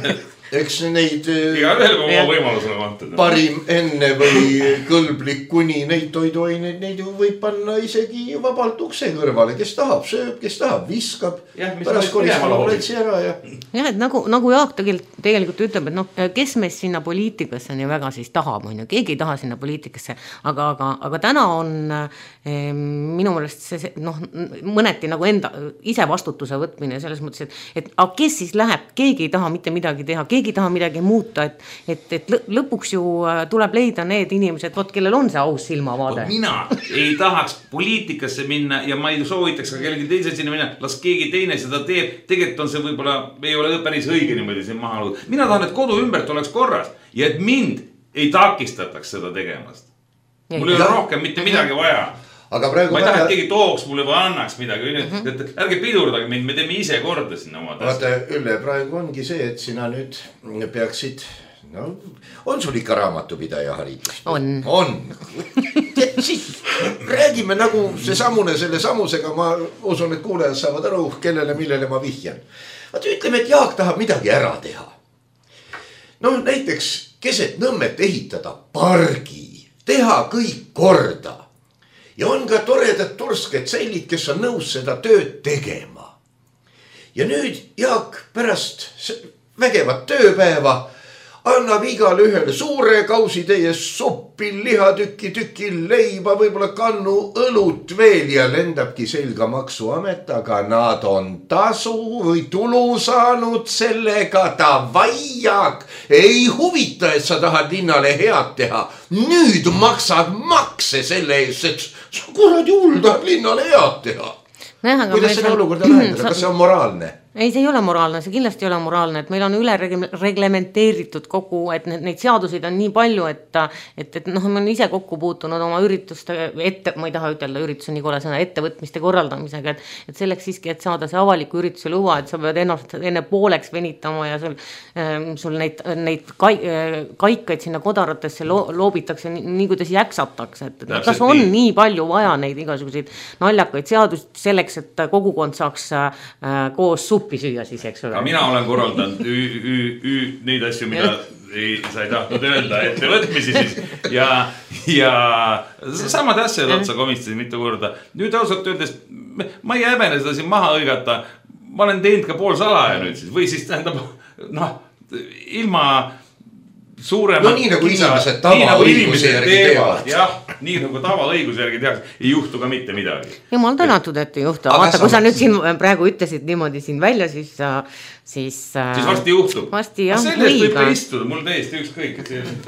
eks neid iga ühel oma võimalusena antud. Parim enne või kõlblik kuni neid toiduaineid, neid ju võib panna isegi vabalt ukse kõrvale, kes tahab, sööb, kes tahab, viskab. Pärast kolismal platsi ära ja. jah, et nagu, nagu Jaak tegelikult, tegelikult ütleb, et noh, kes meist sinna poliitikasse nii väga siis tahab, on ju, keegi ei taha sinna poliitikasse, aga, aga, aga täna on eh, minu meelest see, noh, mõneti nagu enda ise vastutuse võtmine selles mõttes, et, et aga kes siis läheb, keegi ei taha mitte midagi teha, keegi ei taha midagi muuta, et, et, et lõpuks ju tuleb leida need inimesed, võt, kellel on see aus silmavaade. Mina ei tahaks poliitikasse minna ja ma ei soovitaks ka kellegi teise sinna minna, las keegi teine seda teeb, tegelikult on see võib-olla, ei ole päris õige niimoodi siin maha luud. Mina tahan, et kodu ümbert oleks korras ja et mind ei takistataks seda tegemast. Mul ei ole rohkem mitte midagi vaja. Aga praegu ma ei taha, et keegi tooks mulle või annaks midagi. Mm-hmm. Ärge pidurdage mind, me teeme ise korda sinna oma tasku. Vaata, Ülle, praegu ongi see, et sina nüüd peaksid, no, on sul ikka raamatupidaja haridus? On. On. Siis räägime nagu see samune selle samusega, ma usun, et kuulejad saavad aru, kellele, millele ma vihjan. Vaata, ütleme, et Jaak tahab midagi ära teha. No näiteks keset Nõmmet ehitada pargi, teha kõik korda. Ja on ka toredad tursked sellid, kes on nõus seda tööd tegema. Ja nüüd Jaak pärast vägevat tööpäeva annab igale ühele suure kausi teie suppi, lihatükki, tüki leiba, võib-olla kannu õlut veel ja lendabki selga maksuamet, aga nad on tasu või tulu saanud sellega davai, Jaak. Ei huvita, et sa tahad linnale head teha. Nüüd maksad makse selle eest, et sa kuradi hull tahad linnale head teha. Kuidas seda olukorda lahendada? Kas see on moraalne? Ei, see ei ole moraalne, see kindlasti ei ole moraalne, et meil on üle reglementeeritud kogu, et neid seadusid on nii palju, et, et, et noh, ma olen ise kokku puutunud oma ürituste, ette, ma ei taha ütelda ürituse nii kole sõna, ettevõtmist korraldamisega, et, et selleks siiski, et saada see avaliku ürituse luba, et sa pead ennast enne pooleks venitama ja sul, sul neid, neid kaikaid sinna kodaratesse lo, loobitakse nii, nii kuidas jäksatakse, et Täpselt kas on nii. nii palju vaja neid igasuguseid naljakaid seadust selleks, et kogukond saaks äh, koos suppi süüa siis, eks ole. Ka mina olen korraldanud ü, ü, ü, neid asju, mida ei, sa ei tahtnud öelda ettevõtmisi siis ja, ja samad asjad otsa komistasin mitu korda. Nüüd ausalt öeldes, ma ei häbene seda siin maha õigata, ma olen teinud ka pool salaja nüüd siis, või siis tähendab, noh, ilma suurema no nii nagu inimesed tavaõiguse järgi teevad. Jah, nii nagu tavaõiguse järgi tehakse, ei juhtu ka mitte midagi. Jumal tänatud, et ei juhtu. Vaata, kui sa nüüd siin praegu ütlesid niimoodi siin välja, siis siis, siis varsti juhtub. Varsti jah. Sellest võib ka istuda, mul täiesti ükskõik.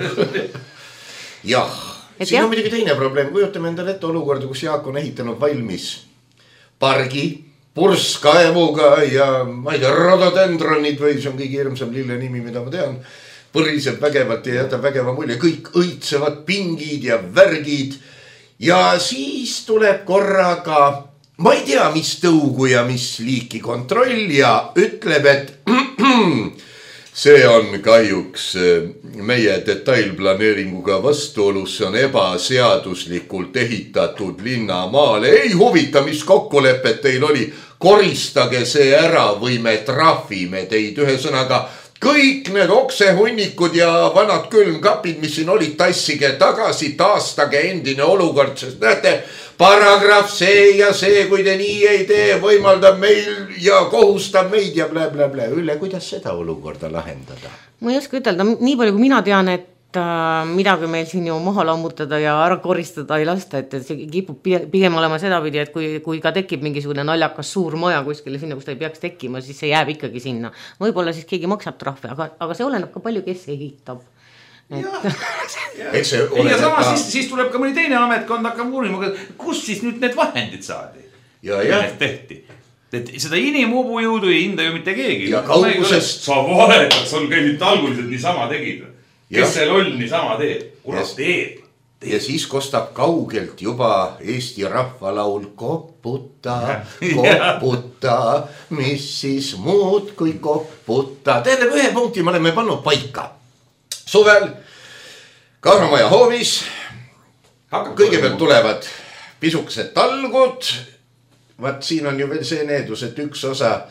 Jah, siin on midagi teine probleem. Kujutame endale ette olukorda, kus Jaak on ehitanud valmis pargi, purskaevuga ja ma ei tea, rododendronid või see on kõige hirmsam lille nimi, mida ma tean. Põriseb vägevalt ja jätab vägeva mulje, kõik õitsevad pingid ja värgid ja siis tuleb korraga, ma ei tea, mis tõugu ja mis liiki kontroll ja ütleb, et see on kahjuks meie detailplaneeringuga vastuolus, see on ebaseaduslikult ehitatud linnamaale, ei huvita, mis kokkulepet teil oli, koristage see ära või me trahvime teid, ühe sõnaga kõik need oksehunnikud ja vanad külmkapid, mis siin olid, tassige tagasi, taastage endine olukord, sest näete, paragrahv see ja see, kui te nii ei tee, võimaldab meil ja kohustab meid ja blä, blä, blä. Ülle, kuidas seda olukorda lahendada? Ma ei oska ütelda, nii palju kui mina tean, et midagi meil siin ju maha lammutada ja ära koristada ei lasta, et see kipub pigem olema sedapidi, et kui, kui ka tekib mingisugune naljakas suur maja kuskile sinna, kus ta ei peaks tekkima, siis see jääb ikkagi sinna. Võib-olla siis keegi maksab trahve, aga, aga see oleneb ka palju, kes ehitab. Et... Ja, ja sama siis, siis tuleb ka mõni teine ametkond hakkab uurima, kus siis nüüd need vahendid saadi? Ja, ja. Tehti. Et seda inimubu jõudu ei hinda ju mitte keegi. Ja kaugusest... Sa valetad, sul käisid talguliselt niisama tegid. Kes see loll niisama teeb? Kurat teeb. Ja siis kostab kaugelt juba Eesti rahvalaul koputa, koputa, mis siis muud kui koputa. Tähendab, ühe punkti me oleme pannud paika. Suvel Kaaramaja hoovis kõigepealt tulevad pisukesed talgud. Vaat siin on ju veel see needus, et üks osa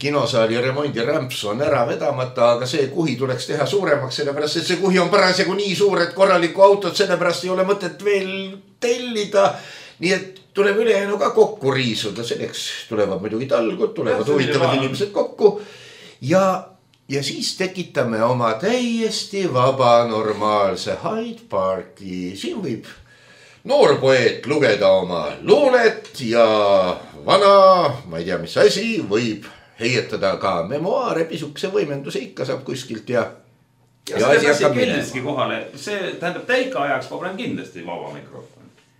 kinosaali remondi rämps on ära vedamata, aga see kuhi tuleks teha suuremaks, sellepärast et see kuhi on parasjagu nii suur, et korralikku autot sellepärast ei ole mõtet veel tellida. Nii et tuleb ülejäänu ka kokku riisuda, selleks tulevad muidugi talgud, tulevad huvitavad inimesed kokku ja, ja siis tekitame oma täiesti vaba normaalse Hyde Parki. Siin võib noor poeet lugeda oma luulet ja vana, ma ei tea mis asi, võib heietada ka memoaare, pisukese võimenduse ikka saab kuskilt ja ja, ja see passi kindlasti kohale, see tähendab täika ajaks ma olen kindlasti vaba mikrofon.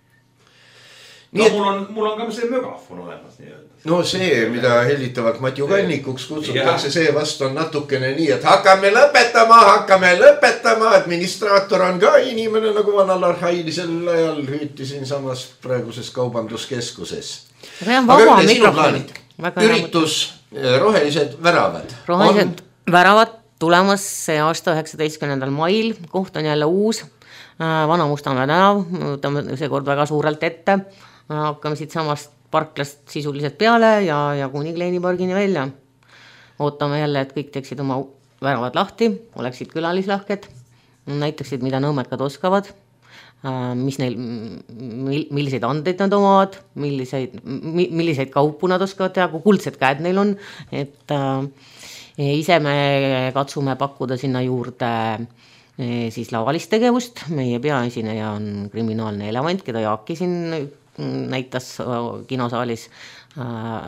No et, mul on, mul on ka see megafon olemas nii öelda. No see, mida hellitavalt Matju Kannikuks kutsutakse, see vast on natukene nii, et hakkame lõpetama, hakkame lõpetama, administraator on ka inimene nagu vanal arhailisel ajal hüüti siin samas praeguses kaubanduskeskuses. See on vaba mikrofonid. Üritus, rohelised väravad. Rohelised on... väravad tulemas see aasta üheksateistkümnendal mail, koht on jälle uus, Vana Mustamäe tänav, võtame seekord väga suurelt ette. Hakkame siit samast parklast sisuliselt peale ja, ja kuni Kleenipargini välja. Ootame jälle, et kõik teeksid oma väravad lahti, oleksid külalislahked, näitaksid, mida nõmmekad oskavad, mis neil, milliseid andeid nad omavad, milliseid, milliseid kaupu nad oskavad teha, kui kuldsed käed neil on. Et äh, ise me katsume pakkuda sinna juurde siis lavalist tegevust. Meie peaesineja on kriminaalne elevant, keda Jaaki siin näitas kinosaalis äh,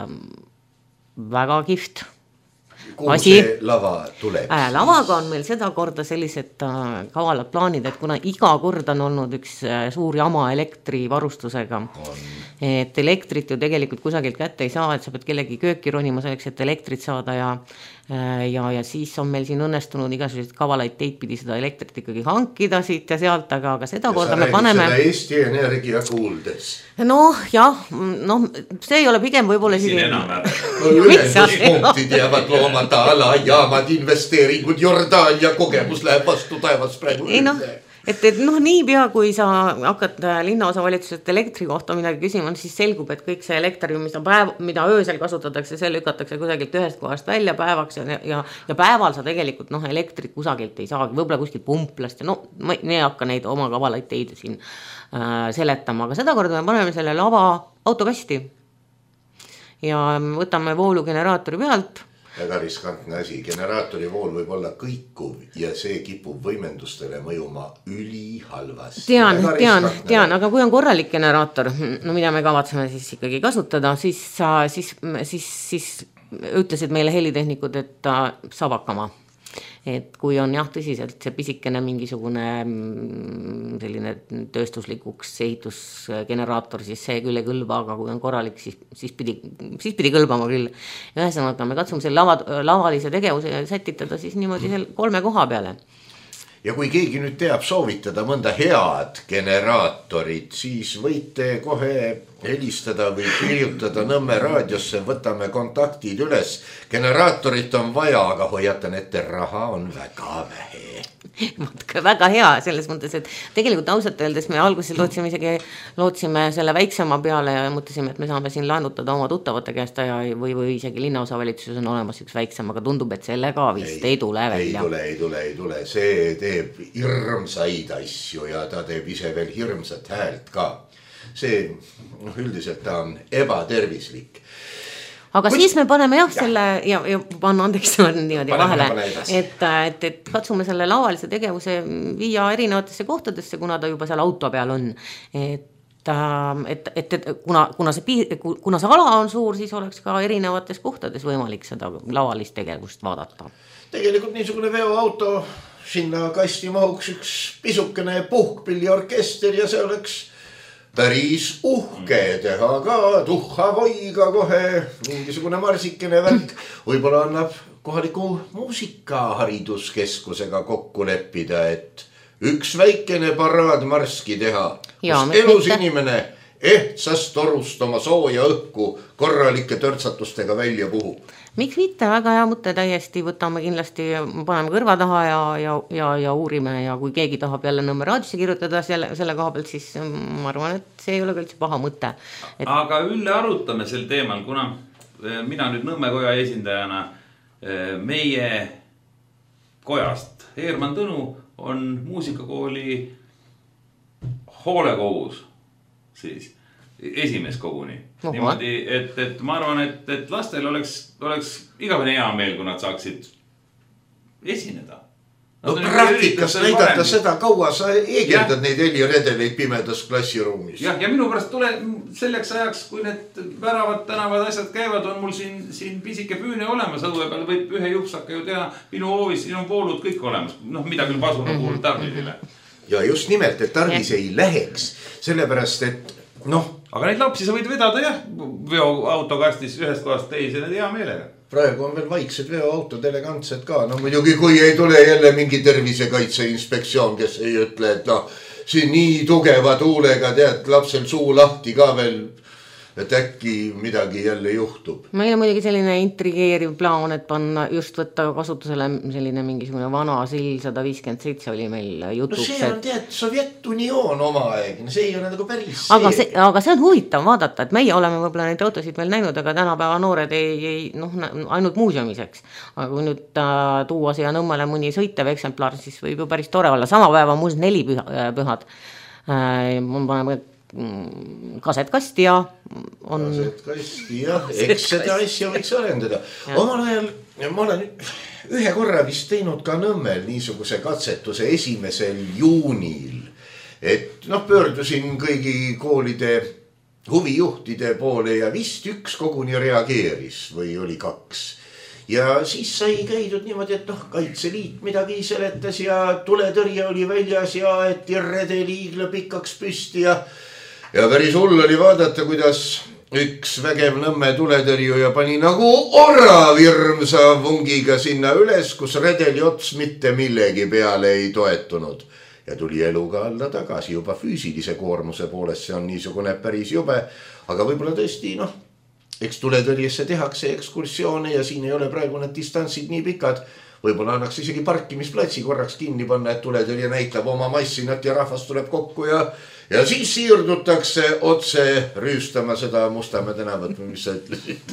väga kihvt. Kuhu see lava tuleb? Äh, lavaga on meil seda korda sellised äh, kavalad plaanid, et kuna iga kord on olnud üks äh, suur jama elektrivarustusega, on. Et elektrit ju tegelikult kusagilt kätte ei saa, et sa pead kellegi kööki ronima selleks, et elektrit saada ja, äh, ja, ja siis on meil siin õnnestunud igasuguseid kavalaid teid pidi seda elektrit ikkagi hankida siit ja sealt, aga, aga seda ja korda me paneme. Seda Eesti Energia kuuldes. Noh, jah, no see ei ole pigem võib-olla siin enam ühenduspunktid jäävad loomata ala jaamad investeeringud, Jordaania kogemus läheb vastu taevas praegu. Ei noh, et, et noh, niipea kui sa hakkad linnaosavalitsusest elektri kohta midagi küsima, siis selgub, et kõik see elektri, mida, päev, mida öösel kasutatakse, see lükatakse kusagilt ühest kohast välja päevaks ja, ja, ja päeval sa tegelikult noh, elektrit kusagilt ei saagi, võib-olla kuskilt pumplast ja no ma ei hakka neid oma kavalaid teid siin äh, seletama, aga seda korda me paneme selle lava autokasti ja võtame voolugeneraatori pealt. Väga riskantne asi, generaatori vool võib olla kõikuv ja see kipub võimendustele mõjuma üli halvasti. Tean, tean, tean, aga kui on korralik generaator, no mida me kavatseme siis ikkagi kasutada, siis, siis, siis, siis ütlesid meile helitehnikud, et ta saab hakkama. Et kui on jah tõsiselt see pisikene mingisugune selline tööstuslikuks ehitusgeneraator, siis see küll ei kõlba, aga kui on korralik, siis, siis, pidi, siis pidi kõlbama küll. Ühesõnaga me katsume selle lava, lavalise tegevuse sätitada siis niimoodi selle kolme koha peale. Ja kui keegi nüüd teab soovitada mõnda head generaatorit, siis võite kohe helistada või kirjutada Nõmme raadiosse, võtame kontaktid üles. Generaatorit on vaja, aga hoiatan ette, raha on väga vähe. Väga hea selles mõttes, et tegelikult ausalt öeldes me alguses lootsime isegi lootsime selle väiksema peale ja mõtlesime, et me saame siin laenutada oma tuttavate käest ja või, või isegi linnaosavalitsuses on olemas üks väiksem, aga tundub, et selle ka vist ei, ei tule välja. Ei tule, ei tule, ei tule. See teeb hirmsaid asju ja ta teeb ise veel hirmsat häält ka. See noh, üldiselt ta on ebatervislik. Aga Või... siis me paneme jah, jah. selle ja, ja panna andeks niimoodi vahele, et, et, et katsume selle lavalise tegevuse viia erinevatesse kohtadesse, kuna ta juba seal auto peal on. Et, et, et, et kuna, kuna, see, kuna see ala on suur, siis oleks ka erinevates kohtades võimalik seda lavalist tegevust vaadata. Tegelikult niisugune veoauto, sinna kasti mahuks üks pisukene puhkpilliorkester ja see oleks päris uhke teha ka tuhha voiga kohe mingisugune marsikene värk. Võib-olla annab kohaliku muusikahariduskeskusega kokku leppida, et üks väikene paraadmarski teha, kus elus inimene ehtsast torust oma sooja õhku korralike törtsatustega välja puhub. Miks mitte, väga hea mõte täiesti, võtame kindlasti, paneme kõrva taha ja, ja, ja, ja uurime ja kui keegi tahab jälle Nõmme raadiosse kirjutada selle, selle koha pealt, siis ma arvan, et see ei ole ka üldse paha mõte. Et... Aga ülle arutame sel teemal, kuna mina nüüd Nõmme koja esindajana meie kojast. Eerman Tõnu on muusikakooli hoolekogus siis esimees koguni. Oho. Niimoodi, et, et ma arvan, et, et lastel oleks, oleks igavene hea meel, kui nad saaksid esineda. No praktikas näidata seda, kaua sa eegeldad neid heliredeleid pimedas klassiruumis. Jah, ja minu pärast tule selleks ajaks, kui need väravad tänavad asjad käivad, on mul siin, siin pisike püüne olemas õue peal, võib ühe jupsaka ju teha, minu hoovis, siin on voolud kõik olemas, noh, mida küll pasuna puhul tarvisile. Ja just nimelt, et tarvis ei läheks, sellepärast, et noh. Aga neid lapsi sa võid vedada jah, veoautokastis ühest kohast teise, need hea meelega. Praegu on veel vaiksed veoautod elegantsed ka. No muidugi, kui ei tule jälle mingi tervisekaitse inspektsioon, kes ei ütle, et noh, siin nii tugeva tuulega tead lapsel suu lahti ka veel, et äkki midagi jälle juhtub. Meil on muidugi selline intrigeeriv plaan, et panna just võtta kasutusele selline mingisugune vana sill sada viiskümmend seitse oli meil jutuks. No see on tead Sovjet-Unioon oma aeg, see ei ole nagu päris aga see. Aga see on huvitav vaadata, et meie oleme võib-olla neid autosid veel näinud, aga tänapäeva noored ei, ei noh, ainult muuseumiseks. Aga kui nüüd äh, tuua siia Nõmmele mõni sõitev eksemplar, siis võib ju päris tore olla. Sama päeva muuseas neli püha, pühad. Äh, mul paneme kasetkasti ja on... Kasetkasti ja eks seda asja võiks arendada. Omal ajal ma olen ühe korra vist teinud ka Nõmmel niisuguse katsetuse esimesel juunil. Et noh, pöördusin kõigi koolide huvijuhtide poole ja vist üks koguni reageeris või oli kaks. Ja siis sai käidud niimoodi, et noh, Kaitseliit midagi seletas ja tuletõrje oli väljas ja et redeliigla pikaks püsti ja Ja päris hull oli vaadata, kuidas üks vägev Nõmme tuletõrjuja pani nagu orav hirmsa vungiga sinna üles, kus redeli ots mitte millegi peale ei toetunud. Ja tuli eluga alla tagasi juba füüsilise koormuse poolest, see on niisugune päris jube. Aga võib-olla tõesti, noh, eks tuletõrjesse tehakse ekskursioone ja siin ei ole praegu need distantsid nii pikad. Võib-olla annaks isegi parkimisplatsi korraks kinni panna, et tuletõrje näitab oma massinat ja rahvas tuleb kokku ja Ja siis siirdutakse otse rüüstama seda Mustamäe tänavat, mis sa ütlesid.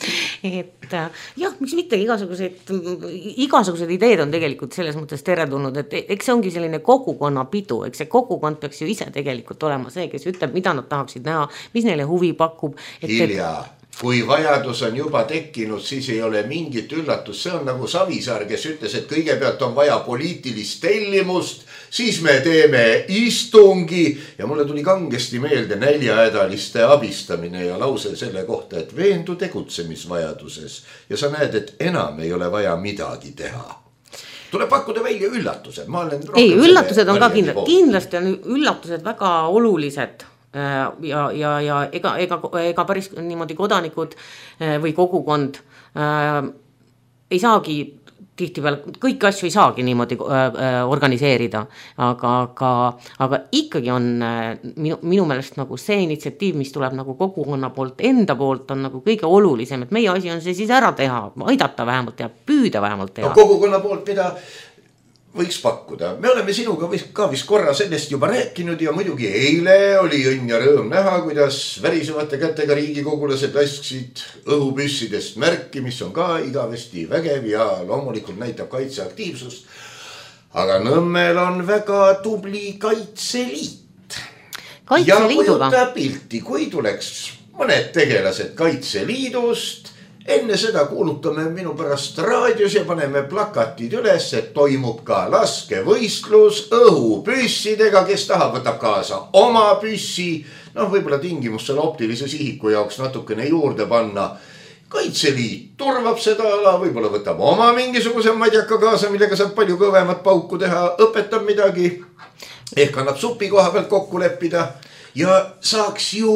Et jah, miks mitte igasugused, igasugused ideed on tegelikult selles mõttes teretulnud, et eks see ongi selline kogukonna pidu, eks see kogukond peaks ju ise tegelikult olema see, kes ütleb, mida nad tahaksid näha, mis neile huvi pakub. Et Hilja, kui vajadus on juba tekkinud, siis ei ole mingit üllatus, see on nagu Savisaar, kes ütles, et kõigepealt on vaja poliitilist tellimust, siis me teeme istungi ja mulle tuli kangesti meelde näljahädaliste abistamine ja lause selle kohta, et veendu tegutsemisvajaduses ja sa näed, et enam ei ole vaja midagi teha. Tuleb pakkuda välja üllatused. Ma olen ei, üllatused on ka kindlasti, kindlasti on üllatused väga olulised ja, ja, ja ega, ega, ega päris niimoodi kodanikud või kogukond äh, ei saagi tihtipeal, kõik asju ei saagi niimoodi äh, organiseerida, aga, aga, aga ikkagi on äh, minu, minu meelest nagu see initsiatiiv, mis tuleb nagu kogukonna poolt, enda poolt on nagu kõige olulisem, et meie asi on see siis ära teha, aidata vähemalt ja püüda vähemalt teha. No, kogukonna poolt, mida võiks pakkuda. Me oleme sinuga ka vist korra sellest juba rääkinud ja muidugi eile oli õnn ja rõõm näha, kuidas värisevate kätega riigikogulased lasksid õhupüssidest märki, mis on ka igavesti vägev ja loomulikult näitab kaitseaktiivsust. Aga Nõmmel on väga tubli Kaitseliit. Ja kujuta pilti, kui tuleks mõned tegelased Kaitseliidust, enne seda kuulutame minu pärast raadios ja paneme plakatid üles, et toimub ka laskevõistlus õhupüssidega, kes tahab võtab kaasa oma püssi, noh võib-olla tingimus selle optilise sihiku jaoks natukene juurde panna. Kaitseliit turvab seda ala, võib-olla võtab oma mingisuguse madjaka kaasa, millega saab palju kõvemat pauku teha, õpetab midagi, ehk annab supi koha pealt kokku leppida ja saaks ju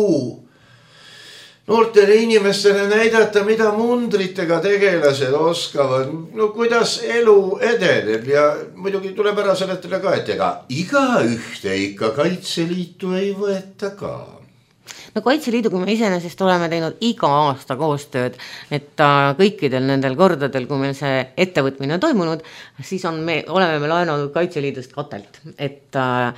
noortele inimestele näidata, mida mundritega tegelased oskavad, no kuidas elu edeneb ja muidugi tuleb ära seletada ka, et ega iga ühte ikka Kaitseliitu ei võeta ka. no Kaitseliiduga me iseenesest oleme teinud iga aasta koostööd, et kõikidel nendel kordadel, kui meil see ettevõtmine on toimunud, siis on me, oleme me laenanud Kaitseliidust katelt, et äh,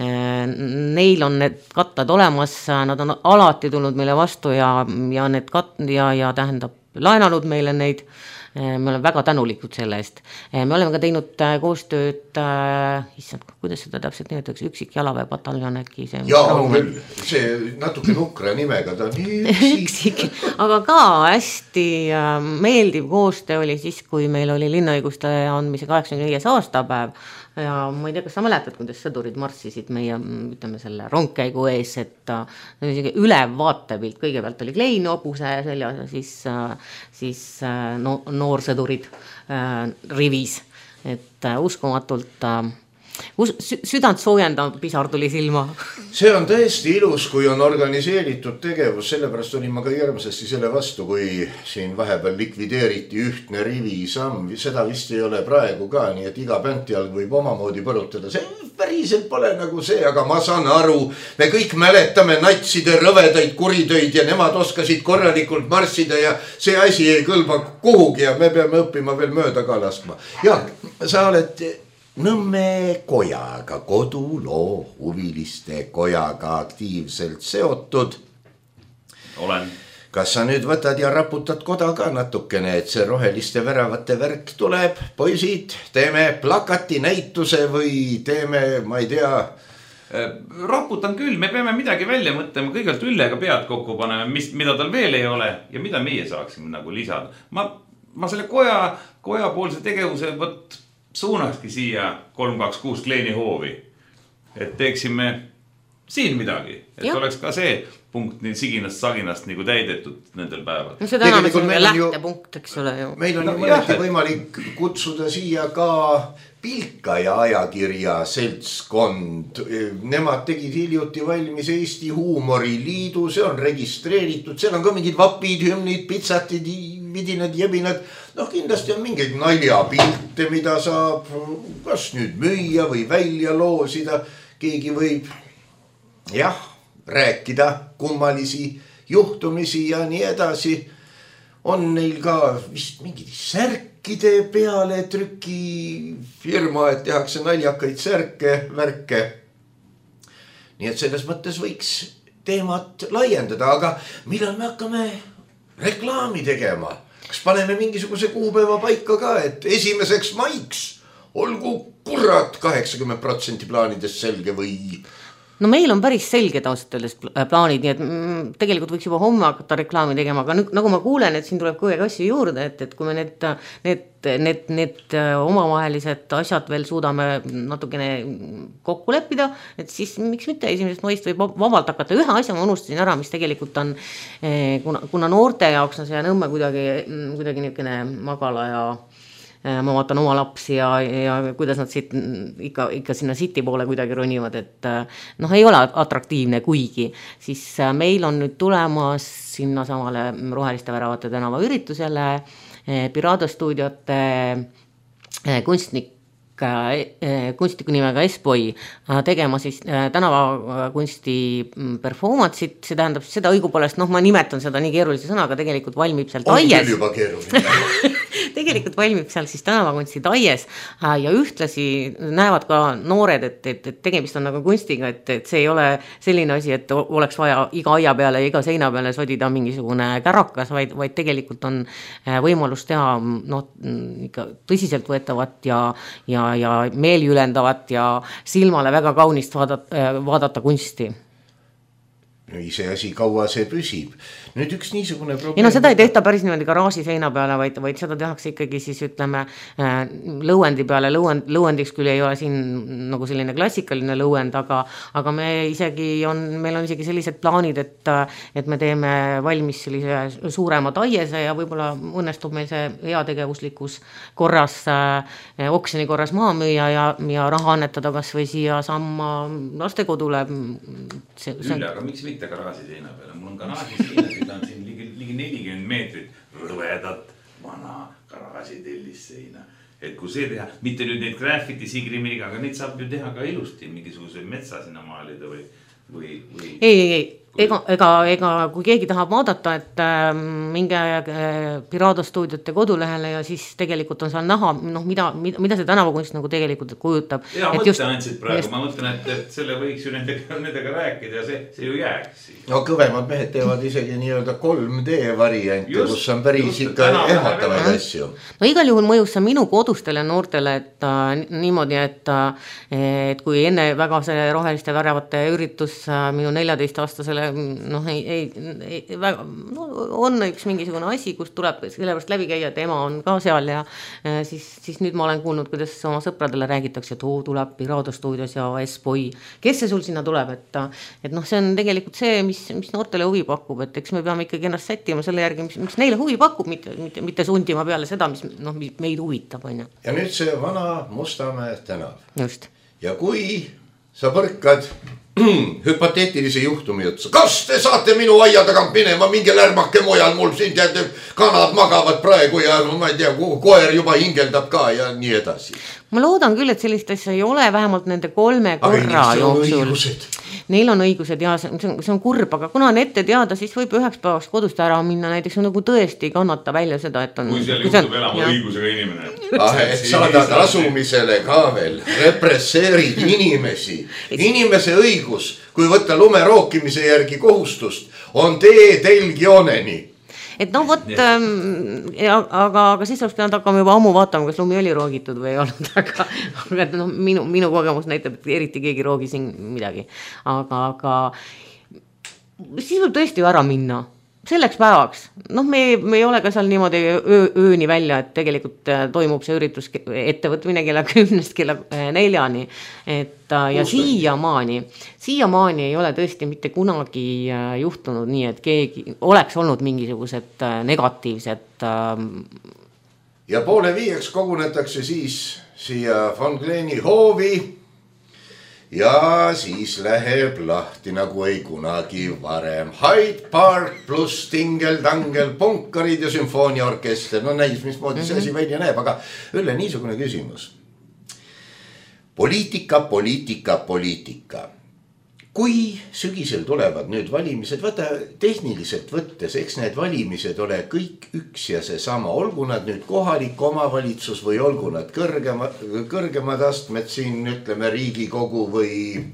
neil on need kattad olemas, nad on alati tulnud meile vastu ja, ja need kat- ja, ja tähendab laenanud meile neid. Me oleme väga tänulikud selle eest. Me oleme ka teinud koostööd, issand, kuidas seda täpselt nimetakse, üksik jalaväepataljon äkki. See, jaa, on küll, see natuke nukra nimega ta on üksik. üksik, aga ka hästi meeldiv koostöö oli siis, kui meil oli linnaõiguste andmise kaheksakümne viies aastapäev. Ja ma ei tea, kas sa mäletad, kuidas sõdurid marssisid meie, ütleme selle rongkäigu ees, et ülevaatepilt, kõigepealt oli Klein Obuse seljas ja siis, siis no, noorsõdurid rivis, et uskumatult Us, südant soojendab, pisar tuli silma. See on tõesti ilus, kui on organiseeritud tegevus, sellepärast olin ma ka järgmisesti selle vastu, kui siin vahepeal likvideeriti ühtne rivi samm, seda vist ei ole praegu ka, nii et iga bändi all võib omamoodi põrutada. See päriselt pole nagu see, aga ma saan aru, me kõik mäletame natside rõvedaid kuritöid ja nemad oskasid korralikult marssida ja see asi ei kõlba kuhugi ja me peame õppima veel mööda ka laskma. Jaak, sa oled Nõmme kojaga, koduloo huviliste kojaga aktiivselt seotud. Olen. Kas sa nüüd võtad ja raputad koda ka natukene, et see roheliste väravate värk tuleb? Poisid, teeme plakati näituse või teeme, ma ei tea... Raputan küll, me peame midagi välja mõtlema, kõigelt Üllega pead kokku panema, mis, mida tal veel ei ole ja mida meie saaksime nagu lisada. Ma, ma selle koja, koja poolse tegevuse võt suunakski siia kolm kaks kuus Kleini hoovi, et teeksime siin midagi, et ja. Oleks ka see punkt nii siginast saginast nagu täidetud nendel päeval. No seda enam see lähtepunkt, eks ole ju. Meil on no, ju mõneti võimalik kutsuda siia ka Pilkaja ajakirja seltskond. Nemad tegid hiljuti valmis Eesti Huumoriliidu, see on registreeritud, seal on ka mingid vapid, hümnid, pitsatid, vidinad, jebinad. No kindlasti on mingeid naljapilte, mida saab kas nüüd müüa või välja loosida. Keegi võib jah, rääkida kummalisi juhtumisi ja nii edasi. On neil ka vist mingid särkide peale trükifirma, et tehakse naljakaid särke, värke. Nii et selles mõttes võiks teemat laiendada, aga millal me hakkame reklaami tegema? Kas paneme mingisuguse kuupäeva paika ka, et esimeseks maiks olgu kurat kaheksakümmend protsenti plaanidest selge või... No meil on päris selged ausalt öeldes plaanid, nii et mm, tegelikult võiks juba homme hakata reklaami tegema, aga nagu ma kuulen, et siin tuleb kogu aeg asju juurde, et, et kui me need, need, need, need omavahelised asjad veel suudame natukene kokku leppida, et siis miks mitte esimesest maist võib vabalt hakata. Ühe asja ma unustasin ära, mis tegelikult on, kuna, kuna noorte jaoks on see Nõmme kuidagi, kuidagi niisugune magala ja ma vaatan oma lapsi ja, ja kuidas nad siit ikka, ikka sinna city poole kuidagi ronivad, et noh, ei ole atraktiivne kuigi. Siis meil on nüüd tulemas sinna samale Roheliste väravate tänava üritusele Piradostuudiote kunstnik kunstniku nimega Espoi tegema siis tänavakunsti performance'it, see tähendab seda õigupoolest, noh ma nimetan seda nii keerulise sõnaga, tegelikult valmib seal on taies. On küll juba keeruline. Tegelikult valmib seal siis tänavakunsti taies ja ühtlasi näevad ka noored, et, et, et tegemist on nagu kunstiga, et, et see ei ole selline asi, et oleks vaja iga aia peale ja iga seina peale sodida mingisugune kärakas, vaid, vaid tegelikult on võimalus teha no, ikka tõsiselt võetavat ja, ja ja meeliülendavat ja silmale väga kaunist vaadata, vaadata kunsti. Ise asi kaua see püsib. Nüüd üks niisugune probleem. Ja no seda ei tehta päris niimoodi garaaži seina peale, vaid, vaid seda tehakse ikkagi siis ütleme lõuendi peale. Lõuend, lõuendiks küll ei ole siin nagu selline klassikaline lõuend, aga, aga me isegi on, meil on isegi sellised plaanid, et, et me teeme valmis sellise suurema taiese ja võib-olla õnnestub meil see heategevuslikus korras, oksjoni korras maa müüa ja, ja raha annetada kas või siia samma lastekodule. See, see... Ülle, aga miks mitte garaaži seina peale? Mul on garaaži seina, seda on siin ligi, ligi nelikümmend meetrit rõvedat vana garaaži tellis seina. Et kui see teha, mitte nüüd neid graffiti sigrimiga, aga neid saab ju teha ka ilusti mingisuguse metsa sinna maalida või, või, või... Ei, ei, ei, ega, ega, ega kui keegi tahab vaadata, et äh, minge äh, Pirado stuudiote kodulehele ja siis tegelikult on seal näha, noh, mida, mida, mida see tänavakunst nagu tegelikult kujutab. Ja mõtte just, andsid praegu, just... ma mõtlen, et, et selle võiks ju nendega, nendega rääkida ja see, see ju jääks. No kõvemad mehed teevad isegi nii-öelda kolm D varianti, kus on päris just, ikka ehmatavaid asju. No igal juhul mõjus see minu kodustele noortele, et äh, niimoodi, et, äh, et kui enne väga see roheliste väravate üritus äh, minu neljateist aastasele noh, ei, ei, ei väga, no, on üks mingisugune asi, kus tuleb sellepärast läbi käia, et ema on ka seal ja siis, siis nüüd ma olen kuulnud, kuidas oma sõpradele räägitakse, et oo, tuleb Pirado stuudios ja S-Boy. Kes see sul sinna tuleb? Et, et noh, see on tegelikult see, mis, mis noortele huvi pakub, et eks me peame ikkagi ennast sättima selle järgi, mis, mis neile huvi pakub, mitte, mitte, mitte sundima peale seda, mis, noh, mis meid huvitab. On ju. Ja nüüd see vana Mustamäe tänav. Just. Ja kui sa põrkad hüpoteetilise juhtumi jutsa. Kas te saate minu aia tagant minema mingi lärmake mujal, mul siin teate, kanad magavad praegu ja no, ma ei tea, koer juba hingeldab ka ja nii edasi. Ma loodan küll, et sellist asja ei ole vähemalt nende kolme korra jooksul. Neil on õigused ja see on, see on kurb, aga kuna on ette teada, siis võib üheks päevaks kodust ära minna, näiteks on nagu tõesti kannata välja seda, et on... Kui seal juhtub elama õigusega inimene. Ah, et saadad asumisele ka veel, represseerid inimesi. Inimese õigus, kui võtta lume rookimise järgi kohustust, on tee telgjooneni. Et no vot, ähm, ja, aga, aga siis oleks pidanud hakkama juba ammu vaatama, kas lumi oli roogitud või ei olnud, aga, aga no, minu, minu kogemus näitab, et eriti keegi roogi siin midagi. Aga, aga siis võib tõesti ära minna selleks päevaks. Noh, me, me ei ole ka seal niimoodi öö, ööni välja, et tegelikult toimub see üritus ettevõtmine kella kümnest kella neljani. Et, ja siiamaani, siiamaani ei ole tõesti mitte kunagi juhtunud nii, et keegi oleks olnud mingisugused negatiivsed. Ja poole viieks kogunetakse siis siia Von Kleeni hoovi ja siis läheb lahti nagu ei kunagi varem. Hyde Park pluss Tingel-Tangel, punkarid ja sümfooniaorkester. No näis, mismoodi see asi välja näeb, aga Ülle, niisugune küsimus. Poliitika, poliitika, poliitika. Kui sügisel tulevad nüüd valimised, võta tehniliselt võttes, eks need valimised ole kõik üks ja see sama, olgu nad nüüd kohalik omavalitsus või olgu nad kõrgema, kõrgemad astmed siin, ütleme Riigikogu või,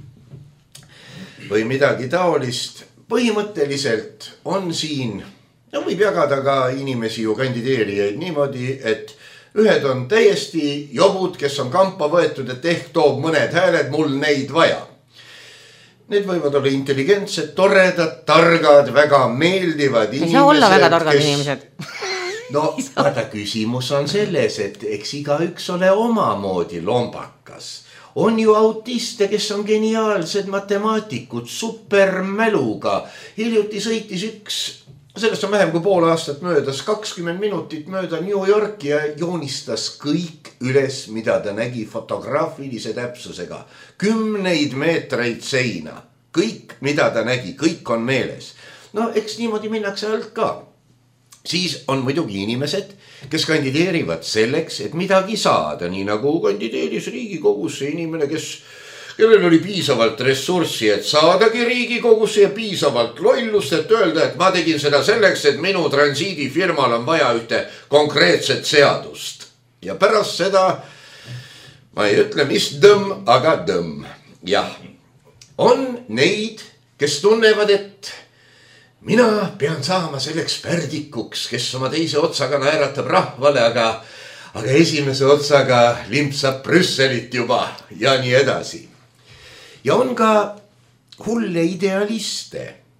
või midagi taolist. Põhimõtteliselt on siin, no võib jagada ka inimesi ju kandideerijaid niimoodi, et ühed on täiesti jobud, kes on kampa võetud, et ehk toob mõned hääled, mul neid vaja. Need võivad olla intelligentsed, toredad, targad, väga meeldivad inimesed. Ei saa olla väga targad kes... inimesed. No, vaata küsimus on selles, et eks iga üks ole omamoodi lombakas. On ju autiste, kes on geniaalsed matemaatikud, supermäluga. Hiljuti sõitis üks, sellest on vähem kui pool aastat möödas, kakskümmend minutit mööda New Yorki ja joonistas kõik üles, mida ta nägi fotograafilise täpsusega. Kümneid meetreid seina. Kõik, mida ta nägi, kõik on meeles. No, eks niimoodi minnakse alt ka. Siis on muidugi inimesed, kes kandideerivad selleks, et midagi saada, nii nagu kandideeris Riigikogusse inimene, kes, kellel oli piisavalt ressurssi, et saadagi Riigikogusse ja piisavalt lollust, et öelda, et ma tegin seda selleks, et minu transiidifirmal on vaja ühte konkreetset seadust. Ja pärast seda, ma ei ütle, mis dõmm, aga dõmm. Jah, on neid, kes tunnevad, et mina pean saama selleks pärdikuks, kes oma teise otsaga naeratab rahvale, aga, aga esimese otsaga limpsab Brüsselit juba ja nii edasi. Ja on ka hulle idealiste,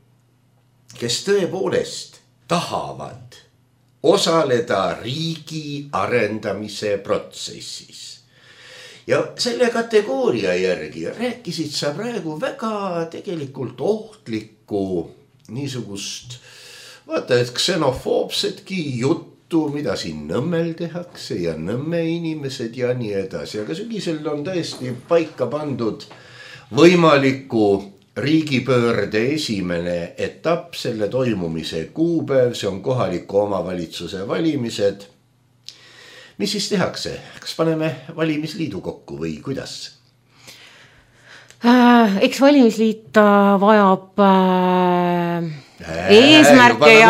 kes tõepoolest tahavad osaleda riigi arendamise protsessis. Ja selle kategooria järgi rääkisid sa praegu väga tegelikult ohtlikku niisugust, vaata, et ksenofoobsetki juttu, mida siin Nõmmel tehakse ja Nõmme inimesed ja nii edasi. Aga sügisel on tõesti paika pandud võimaliku riigipöörde esimene etapp, selle toimumise kuupäev, see on kohaliku omavalitsuse valimised. Mis siis tehakse? Kas paneme valimisliidu kokku või kuidas? Äh, eks valimisliit vajab äh, eesmärke ja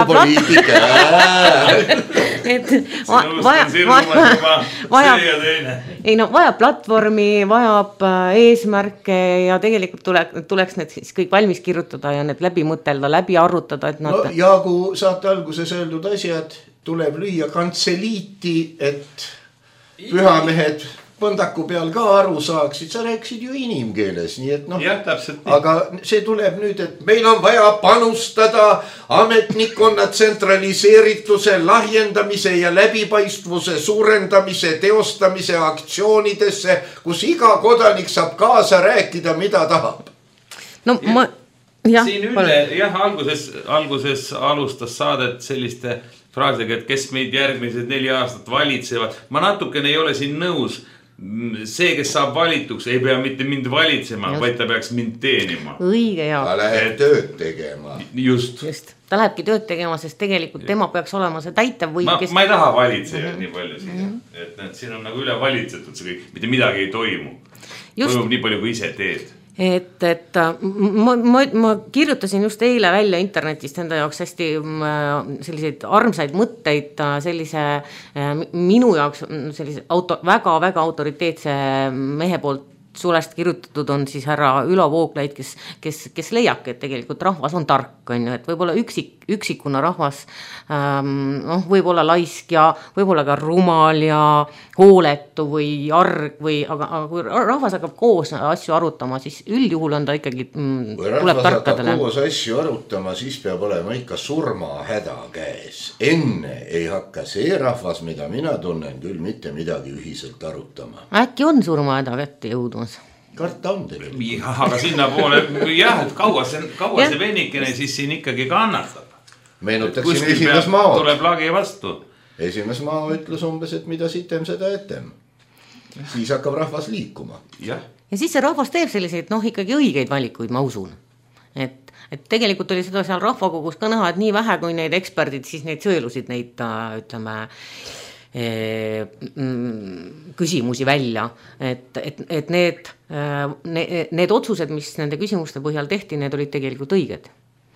et va, vaja, vaja, vajab, ei no vajab platvormi, vajab eesmärke ja tegelikult tule, tuleks need siis kõik valmis kirjutada ja need läbi mõtelda, läbi arutada, et nad... No, Jaagu saate alguses öeldud asjad tuleb lüüa kantseliiti, et pühamehed põndaku peal ka aru saaksid, sa rääkisid ju inimkeeles, nii et noh, jah, täpselt, aga see tuleb nüüd, et meil on vaja panustada ametnikkonna tsentraliseerituse, lahjendamise ja läbipaistvuse suurendamise, teostamise aktsioonidesse, kus iga kodanik saab kaasa rääkida, mida tahab. No ma... Ja, siin üle, jah, alguses, alguses alustas saadet selliste fraasiga, et kes meid järgmised neli aastat valitsevad. Ma natukene ei ole siin nõus. See, kes saab valituks, ei pea mitte mind valitsema, just. Vaid ta peaks mind teenima. Õige, jah. Ta läheb et... tööd tegema. Just. Just. Ta lähebki tööd tegema, sest tegelikult tema peaks olema see täitev või... Ma, kes... ma ei taha valitseja mm -hmm. nii palju siin. Mm -hmm. Et need, siin on nagu üle valitsetud see kõik. Mitte midagi ei toimu. Just. Toimub nii palju, kui ise teed. Et, et ma, ma, ma kirjutasin just eile välja internetist enda jaoks hästi selliseid armsaid mõtteid sellise minu jaoks sellise auto, väga, väga autoriteetse mehe poolt sulest kirjutatud on siis härra Ülo Vooglaid, kes, kes, kes leiabki, et tegelikult rahvas on tark, on ju, et võib-olla üksik, üksikuna rahvas ähm, noh, võib-olla laisk ja võib-olla ka rumal ja hooletu või arg või, aga, aga kui rahvas hakkab koos asju arutama, siis üldjuhul on ta ikkagi mm, kui rahvas hakkab koos asju arutama, siis peab olema ikka surma häda käes. Enne ei hakka see rahvas, mida mina tunnen, küll mitte midagi ühiselt arutama. Äkki on surma häda kätte jõudma? Karta on teile. Ja, aga sinna poole, jah, et kaua see, kaua see venikene siis siin ikkagi kannatab. Meenutaksin esimes Mao. Tuleb lagi vastu. Esimes Mao ütles umbes, et mida sitem, seda etem. Siis hakkab rahvas liikuma. Ja, ja siis see rahvas teeb selliseid, noh, ikkagi õigeid valikuid, ma usun. Et, et tegelikult oli seda seal rahvakogus ka näha, et nii vähe kui neid eksperdid, siis neid sõelusid neid, ütleme, küsimusi välja, et, et, et need, need, need otsused, mis nende küsimuste põhjal tehti, need olid tegelikult õiged.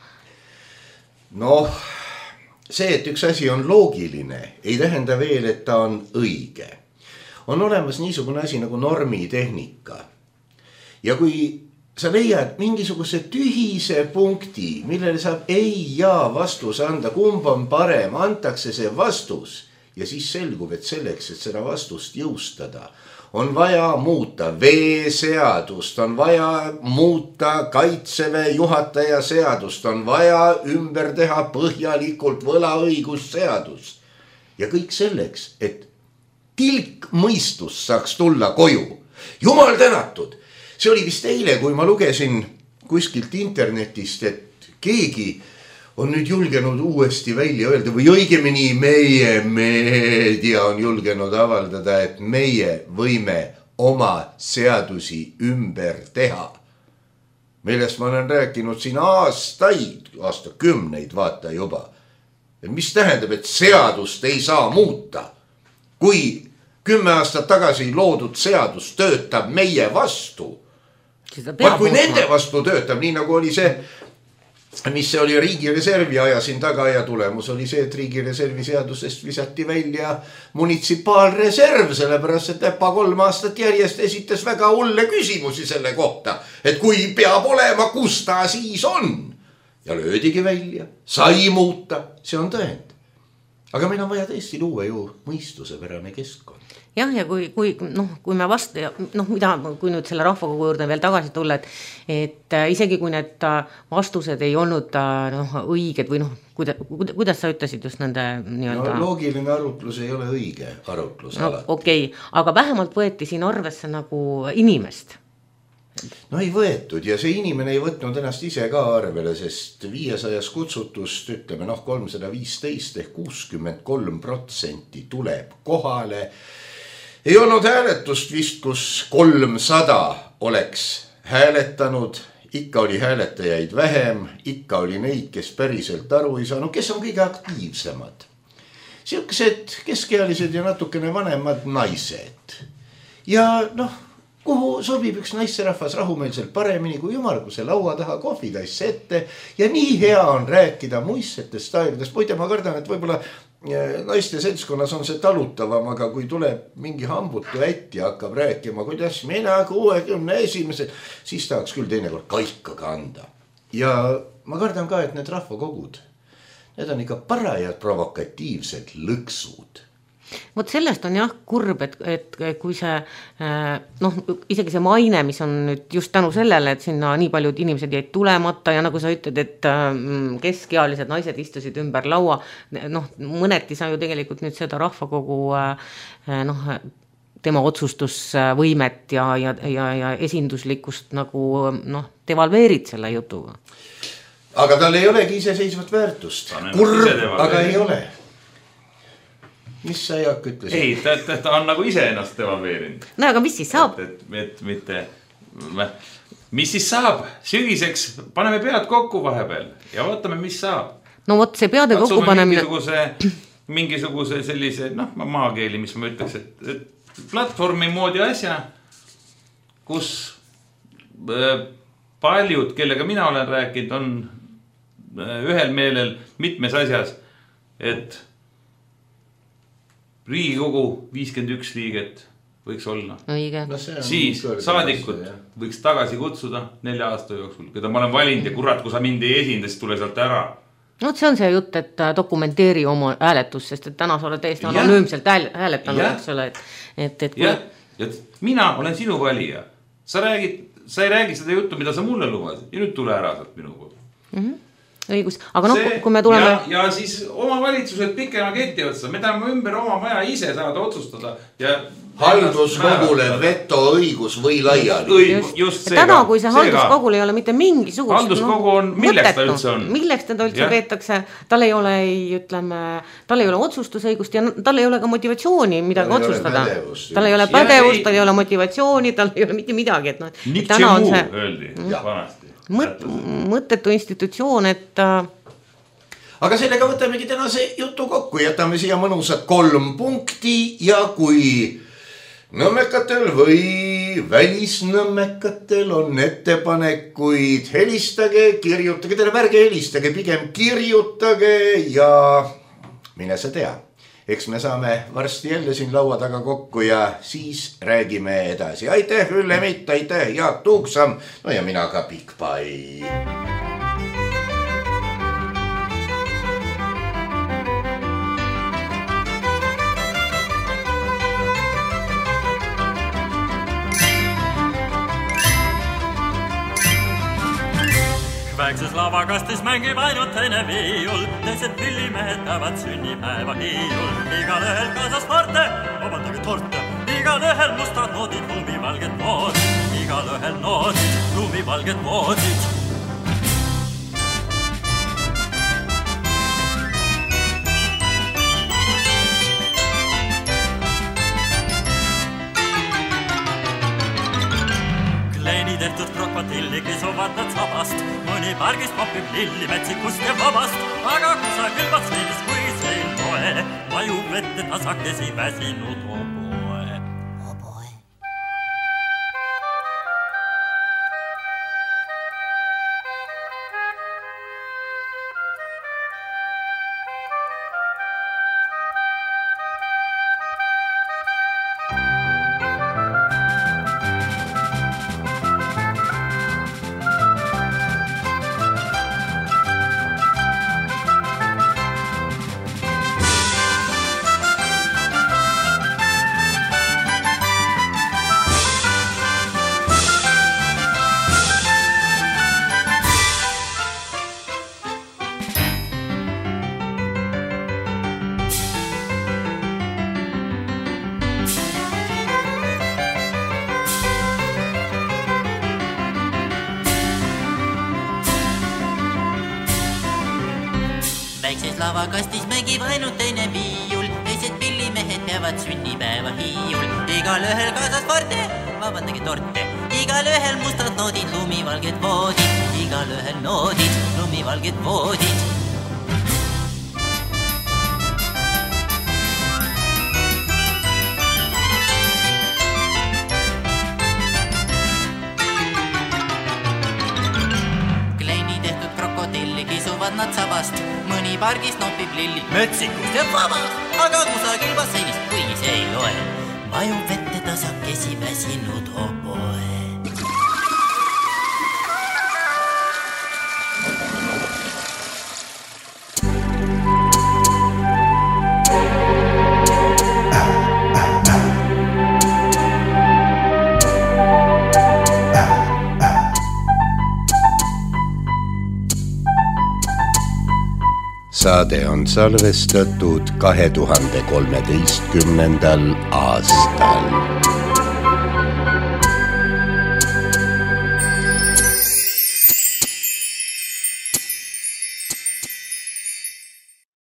Noh, see, et üks asi on loogiline, ei tähenda veel, et ta on õige. On olemas niisugune asi nagu normitehnika. Ja kui sa leiad mingisuguse tühise punkti, millele saab ei ja vastus anda, kumb on parem, antakse see vastus, ja siis selgub, et selleks, et seda vastust jõustada, on vaja muuta veeseadust, on vaja muuta kaitseväe juhataja seadust, on vaja ümber teha põhjalikult võlaõigusseadust. Ja kõik selleks, et tilk mõistus saaks tulla koju. Jumal tänatud! See oli vist eile, kui ma lugesin kuskilt internetist, et keegi on nüüd julgenud uuesti välja öelda või õigemini meie meedia on julgenud avaldada, et meie võime oma seadusi ümber teha. Millest ma olen rääkinud siin aastaid, aastakümneid vaata juba. Et mis tähendab, et seadust ei saa muuta, kui kümme aastat tagasi loodud seadus töötab meie vastu. Vaat kui nende vastu töötab, nii nagu oli see, mis see oli riigireservi ajasin taga ja tulemus oli see, et riigireservi seadusest visati välja munitsipaalreserv, sellepärast, et Epa kolm aastat järjest esitas väga hulle küsimusi selle kohta, et kui peab olema, kus ta siis on. Ja löödigi välja, sai muuta, see on tõend. Aga meil on vaja tõesti luua ju mõistusepärane keskkond. Jah, ja kui, kui, noh, kui me vastu, noh, mida, kui nüüd selle rahvakogu juurde veel tagasi tulla, et, et isegi kui need vastused ei olnud noh, õiged või noh, kuida, kuidas sa ütlesid just nende nii-öelda... No, loogiline arutlus ei ole õige arutlus no, alati. Okei, okay. Aga vähemalt võeti siin arvesse nagu inimest. No ei võetud ja see inimene ei võtnud ennast ise ka arvele, sest viiesajas kutsutust, ütleme noh, kolmsada viisteist ehk kuuskümmend kolm protsenti tuleb kohale. Ei olnud hääletust vist, kus kolmsada oleks hääletanud, ikka oli hääletajaid vähem, ikka oli neid, kes päriselt aru ei saanud, kes on kõige aktiivsemad. Siuksed keskealised ja natukene vanemad naised. Ja noh, kuhu sobib üks naisterahvas rahumeelselt paremini kui ümmarguse laua taha kohvitasse ette ja nii hea on rääkida muistsetest aegadest. Muide, ma kardan, et võib-olla naiste seltskonnas on see talutavam, aga kui tuleb mingi hambutu ätti ja hakkab rääkima, kuidas mina kuuekümne esimesed, siis tahaks küll teinekord kaika kanda. Ja ma kardan ka, et need rahvakogud, need on ikka parajad provokatiivsed lõksud. Vot sellest on jah kurb, et, et kui see, noh, isegi see maine, mis on nüüd just tänu sellele, et sinna nii paljud inimesed jäid tulemata ja nagu sa ütled, et keskealised naised istusid ümber laua, noh, mõneti sa ju tegelikult nüüd seda rahvakogu, noh, tema otsustusvõimet ja, ja, ja, ja esinduslikkust nagu, noh, devalveerid selle jutuga. Aga tal ei olegi iseseisvat väärtust. Kurb, aga ei ole. Mis sa Jaak ütlesid? Ei, ta, ta, ta on nagu ise ennast devalveerinud. No aga mis siis saab? Et, et, et mitte, mis siis saab? Sügiseks paneme pead kokku vahepeal ja vaatame, mis saab. No vot see peade kokku panemine. Mingisuguse, mingisuguse sellise, noh, maakeeli, mis ma ütleks, et, et platvormi moodi asja, kus paljud, kellega mina olen rääkinud, on ühel meelel mitmes asjas, et Riigikogu viiskümmend üks liiget võiks olla. Õige. No siis saadikud asja, võiks tagasi kutsuda nelja aasta jooksul, keda ma olen valinud ja kurat, kui sa mind ei esinda, siis tule sealt ära. No see on see jutt, et dokumenteeri oma hääletus, sest et täna sa oled täiesti anonüümselt hääletanud, eks ole. Et, et, et kui... ja, ja mina olen sinu valija. Sa, räägid, sa ei räägi seda juttu, mida sa mulle lubasid ja nüüd tule ära sealt minu poolt. Mhm. Õigus, aga noh, kui me tuleme... Ja, ja siis oma valitsused pikema keti otsa, me tahame ümber oma maja ise saada otsustada ja... Halduskogule veto õigus või laiali. Just, just seega. Täna, kui see halduskogul ei ole mitte mingisugust... Halduskogu on, milleks ta üldse on? Milleks ta üldse peetakse, tal ei ole, ütleme, tal ei ole otsustusõigust ja tal ei ole ka motivatsiooni midagi otsustada. Tal ei ole pädevust, tal ei ole motivatsiooni, tal ei ole mitte midagi. Et no, Nik Tšemu öeldi vanasti. Mõt, mõttetu institutsioon, et... Aga sellega võtamegi tänase jutu kokku, jätame siia mõnusad kolm punkti ja kui nõmmekatel või välisnõmmekatel on ettepanekuid, helistage, kirjutage, teile märge helistage, pigem kirjutage ja mine sa tea. Eks me saame varsti jälle siin laua taga kokku ja siis räägime edasi. Aitäh Ülle-Mitt, aitäh Jaak Tuuksam, no ja mina ka Big Pai. Väikses lavakastis mängib ainult teine viiul, teised pillimehed päevad sünnipäeva hiiul. Igal ühel kaasas parte, vabandage torte, igal ühel mustad noodid, lumivalged noodid, igal ühel noodid, lumivalged noodid. Tehtud krokodilli kisuvad nad sabast, mõni pargist popib lilli metsikust ja vabast, aga kui sa külvad seilis kui seil toe, vajub vette tasakesi väsinud oboe. Oboe. Lavakastis mängib ainult teine viiul, teised pillimehed peavad sünnipäeva hiiul. Igal ühel kaasas forte, vabandage torte, igal ühel mustad noodid, lumivalged voodid, igal ühel noodid, lumivalged voodid. saavad nad sabast, mõni pargis nopib lilli mötsikust ja vabast, aga kusagil basseinist, kuigi see ei loe, vajub vette tasakesi väsinud oboe. Saade on salvestatud kahe tuhande kolmeteistkümnendal aastal.